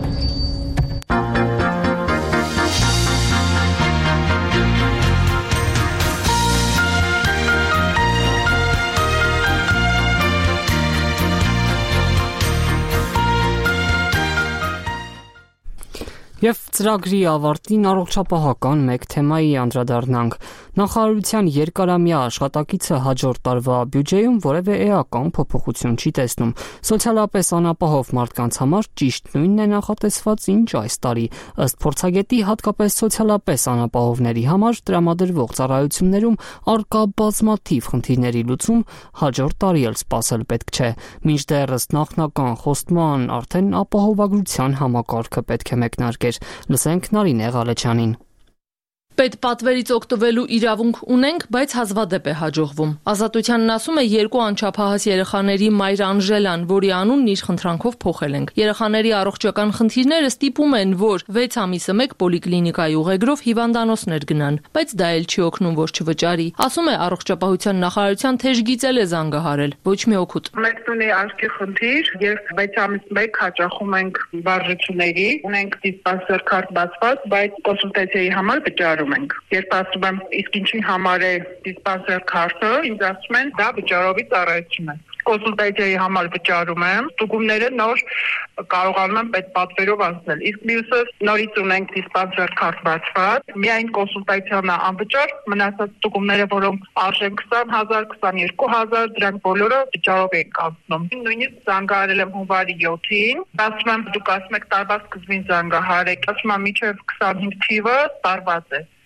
Եվ ծրագրի ավարտին առողջապահական մեկ թեմայի անդրադառնանք։ Նախարարության երկարամյա աշխատակիցը հաջորդ տարվա բյուջեում որևէ էական փոփոխություն չի տեսնում։ Սոցիալապես անապահով մարդկանց համար ճիշտ նույնն է նախատեսված, ինչ այս տարի։ Ըստ փորձագետի, հատկապես սոցիալապես անապահովների համար տրամադրվող ծառայություններում առկա բազմաթիվ խնդիրների լուծում հաջորդ տարի էլ սպասել պետք չէ։ Մինչդեռ ըստ նախնական խոստման արդեն ապահովագրության համակարգը պետք է մեկնարկեր։ Լսենք Նարինե Ղալեչյանին։ Պետպատվերից օգտվելու իրավունք ունենք, բայց հազվադեպ է հաջողվում։ Ազատությանն ասում է երկու անչափահաս երեխաների մայր Անժելան, որի անունն իր խնդրանքով փոխել ենք։ Երեխաների առողջական խնդիրները ստիպում են, որ վեց ամիսը մեկ պոլիկլինիկայի ուղեգրով հիվանդանոցներ գնան, բայց դա էլ չի օգնում, որ չվճարի։ Ասում է առողջապահության նախարարության թեժ գիծել է զանգահարել, ոչ մի օգուտ։ Մենք ունենք աչքի խնդիր, եւ վեց ամիս մեկ հաճախում ենք վարժությունների, ունենք դիսպանսեր քարտ բացված, բայց կոնսուլտացիայի համար վճարում ենք։ Երբ ասում եմ, իսկ ինչի համար է դիսպանսեր քարտը, ինձ ասում են, դա վճարովի ծառայություն է։ Կոնսուլտացիայի համար վճարում եմ, ստուգումները նոր կարողանում եմ պետպատվերով անցնել։ Իսկ մյուսը նորից ունենք դիսպանսեր քարտ բացված, միայն կոնսուլտացիան անվճար, մնացած ստուգումները, որոնք արժեն քսան հազար, քսաներկու հազար, դրանք բոլորը վճարով ենք անցնում։ Նույնիսկ զանգահարել եմ հունվարի յոթին, ասում եմ, դուք ասում եք տարվա սկզբին զանգահարեք, ասում եմ, մինչև քսանհինգ թիվը տարված է։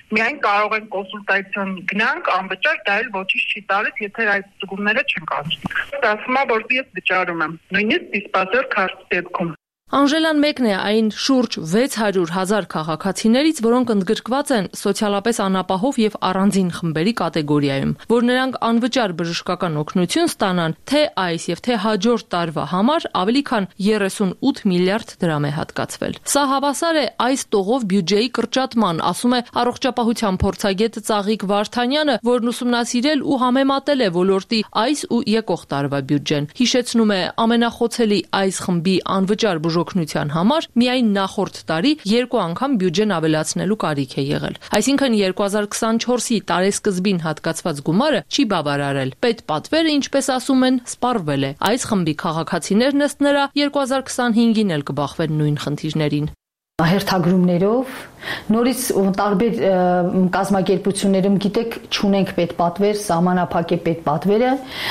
Միայն կարող են կոնսուլտացիոն գնանք, անվճար, դա էլ ոչինչ չի տալիս, եթե այդ ծրագրերը չեն կազմի։ Դա ասում է, որ ես վճարում եմ, նույնիսկ դիսպազոր քարտի դեպքում։ Անժելան մեկն է այն շուրջ վեց հարյուր հազար քաղաքացիներից, որոնք ընդգրկված են սոցիալապես անապահով եւ առանձին խմբերի կատեգորիայում, որ նրանք անվճար բժշկական օգնություն ստանան թե այս եւ թե հաջորդ տարվա համար ավելի քան երեսունութ միլիարդ դրամ է հատկացվել։ Սա հավասար է այս տողով բյուջեի կրճատման, ասում է առողջապահության փորձագետ Ծաղիկ Վարդանյանը, որն ուսումնասիրել ու համեմատել է ոլորտի այս ու եկող տարվա բյուջեն։ Հիշեցնում է, ամենախոցելի այս խմբի անվճար օգնության համար միայն նախորդ տարի երկու անգամ բյուջեն ավելացնելու կարիք է եղել։ Այսինքն երկու հազար քսանչորսի տարեսկզբին հատկացված գումարը չի բավարարել։ Պետպատվերը, ինչպես ասում են, սպառվել է։ Այս խմբի քաղաքացիներն ըստ նրա երկու հազար քսանհինգին էլ կբախվեն նույն խնդիրներին։ Հերթագրումներով նորից տարբեր կազմակերպություններում գիտեք չունենք պետպատվեր, սահմանափակ է պետպատվերը,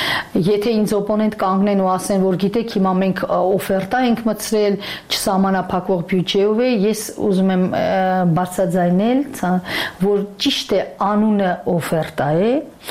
եթե ինձ օպոնենտ կանգնեն ու ասեն, որ գիտեք հիմա մենք օֆերտա ենք մտցրել չսահմանափակվող բյուջեով է, ես ուզում եմ բարձրաձայնել, որ ճիշտ է անունը օֆերտա է,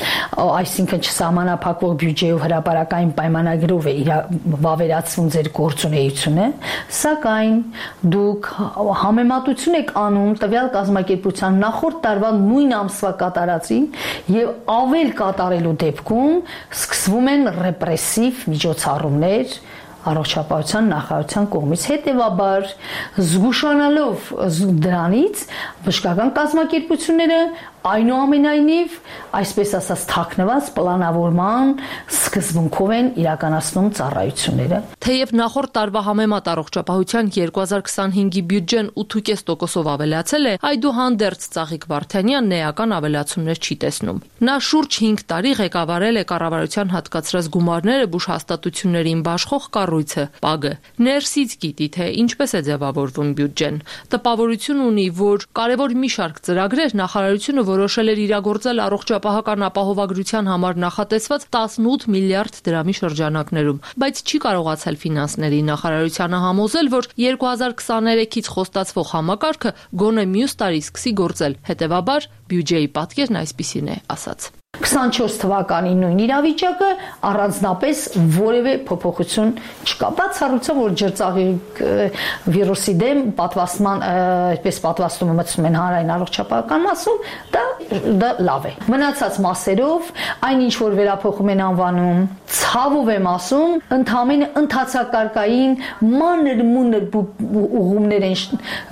այսինքն չսահմանափակվող բյուջեով հրապարակային պայմանագրով է վավերացվում ձեր գործունեությունը, սակայն դուք համեմատություն եք անում տվյալ կազմակերպության նախորդ տարվա նույն ամսվա կատարածի եւ ավել կատարելու դեպքում սկսվում են ռեպրեսիվ միջոցառումներ առողջապահության նախարարության կողմից, հետևաբար զգուշանալով դրանից բժշկական կազմակերպությունները այնուամենայնիվ, այսպես ասած, թաքնված պլանավորման սկզբունքով են իրականացնում ծառայությունները։ Թեև նախորդ տարվա համեմատ առողջապահության երկու հազար քսանհինգի բյուջեն ութ կես տոկոսով ավելացել է, այդուհանդերձ Ծաղիկ Վարդանյանն էական ավելացումներ չի տեսնում։ Նա շուրջ հինգ տարի ղեկավարել է կառավարության հատկացրած գումարները բուժհաստատություններին բաշխող կառույցը՝ ՊԱԳ-ը։ Ներսից գիտի, թե ինչպես է ձևավորվում բյուջեն։ Տպավորություն ունի, որ կարևոր մի շարք ծրագրեր նախարարությունը որոշել էր իրագործել առողջապահական ապահովագրության համար նախատեսված տասնութ միլիարդ դրամի շրջանակներում, բայց չի կարողացել ֆինանսների նախարարությանը համոզել, որ երկու հազար քսաներեքից խոստացվող համակարգը գոնե մյուս տարի սկսի գործել, հետևաբար բյուջեի պատկերն այսպիսին է ասած։ քսանչորս թվականի նույն իրավիճակը առանձնապես որևէ փոփոխություն չկա։ Բացառությամբ որ ջրծաղիկ վիրուսի դեմ պատվաստման, այդպես պատվաստումը մտցնում են հանրային առողջապահական մասում, դա դա լավ է։ Մնացած մասերով այն ինչ որ վերափոխում են անվանում, ցավով եմ ասում, ընդհանրապես ընթացակարգային մանր մունր ուղումներ են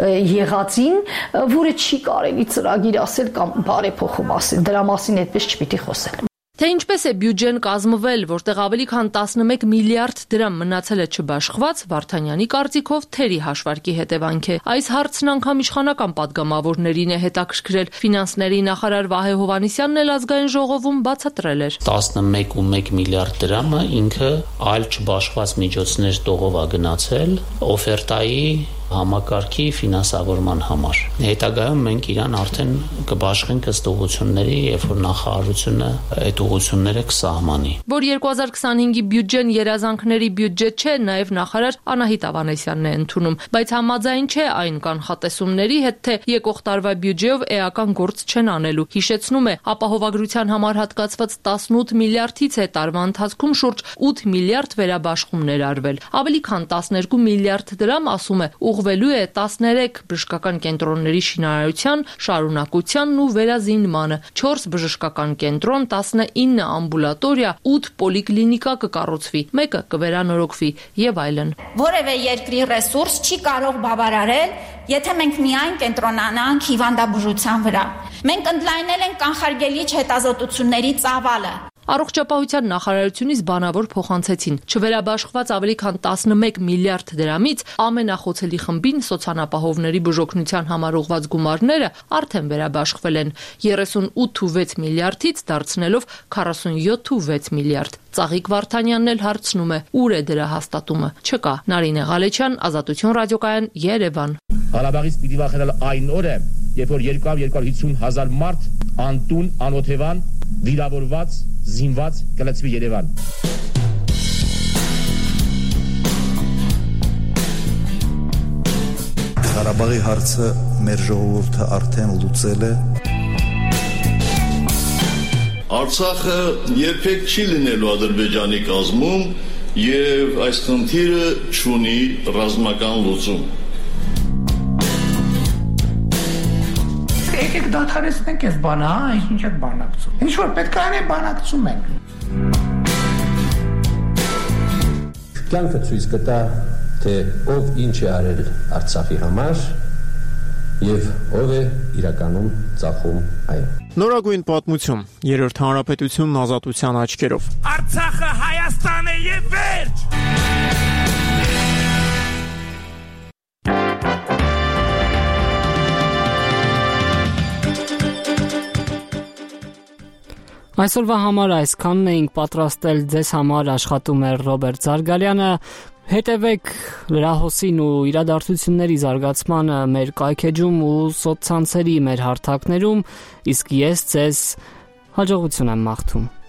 եղածին, որը չի կարելի ծրագիր ասել կամ բարեփոխում ասել։ Դրա մասին այդպես չպիտի խոսել։ Թե ինչպես է բյուջեն կազմվել, որտեղ ավելի քան տասնմեկ միլիարդ դրամ մնացել է չբաշխված, Վարդանյանի կարծիքով թերի հաշվարկի հետևանք է։ Այս հարցն անգամ իշխանական պատգամավորներին է հետաքրքրել։ Ֆինանսների նախարար Վահե Հովհաննիսյանն էլ ազգային ժողովում բացատրել էր։ տասնմեկ ու մեկ միլիարդ դրամը ինքը այլ չբաշխված միջոցներ տողով է գնացել օֆերտայի համակարգի ֆինանսավորման համար։ Հետագայում մենք իրան արդեն կբաշխենք ըստ ուղղությունների, երբ որ նախարարությունը այդ ուղղությունները կսահմանի։ Որ երկու հազար քսանհինգի բյուջեն երազանքների բյուջե չէ, նաև նախարար Անահիտ Ավանեսյանն է ընդունում, բայց համաձայն չէ այն կանխատեսումների հետ, թե եկող տարվա բյուջեով էական գործ չեն անելու։ Հիշեցնում է, ապահովագրության համար հատկացված տասնութ միլիարդից է տարվա ընթացքում շուրջ ութ միլիարդ վերաբաշխումներ արվել։ Ավելի քան տասներկու միլիարդ դրամ, ասում է, ուղղվելու է տասներեք բժշկական կենտրոնների շինարարության, շարունակությանն ու վերազինմանը, չորս բժշկական կենտրոն, տասնինը ամբուլատորիա, ութ պոլիկլինիկա կկառուցվի, մեկը կվերանորոգվի եւ այլն։ Որևէ երկրի ռեսուրս չի կարող բավարարել, եթե մենք միայն կենտրոնանանք հիվանդաբուժության վրա։ Մենք ընդլայնել ենք կանխարգելիչ հետազոտությունների ծավալը։ Առողջապահության նախարարությունից բանավոր փոխանցեցին, չվերաբաշխված ավելի քան տասնմեկ միլիարդ դրամից ամենախոցելի խմբին սոցիալապահովների բուժօգնության համար ուղղված գումարները արդեն վերաբաշխվել են երեսունութ ու վեց միլիարդից դարձնելով քառասունյոթ ու վեց միլիարդ։ Ծաղիկ Վարդանյանն էլ հարցնում է, ուր է դրա հաստատումը։ Չկա։ Նարինե Ղալեչյան, Ազատություն ռադիոկայան, Երևան։ Ղարաբաղից պիտի վախենալ այն օրը, երբ որ երկու հարյուր հիսուն հազար մարդ անտուն, անօթևան, վիրավորված, զինված կլցվի Երևան։ Ղարաբաղի հարցը մեր ժողովուրդը արդեն լուծել է։ Արցախը երբեք չի լինելու Ադրբեջանի կազմում եւ այս խնդիրը չունի ռազմական լուծում։ Եկեք դադարեցնենք այս բանը, հա, ինչ եք բանակցում։ Ինչ որ պետք է անենք, բանակցում ենք։ Կյանքը ցույց կտա, թե ով ինչ է արել Արցախի համար եւ ով է իրականում ծախում այն։ Նորագույն պատմություն, երրորդ հանրապետությունն ազատության աչքերով։ Արցախը Հայաստան է եւ վերջ։ Այսօրվա համար այսքանն էինք պատրաստել, ձեզ համար աշխատում էր Ռոբերտ Զարգալյանը։ Հետևեք լրահոսին ու իրադարձությունների զարգացմանը մեր կայքեջում ու սոցցանցերի մեր հարթակներում, իսկ ես ձեզ հաջողություն եմ մաղթում։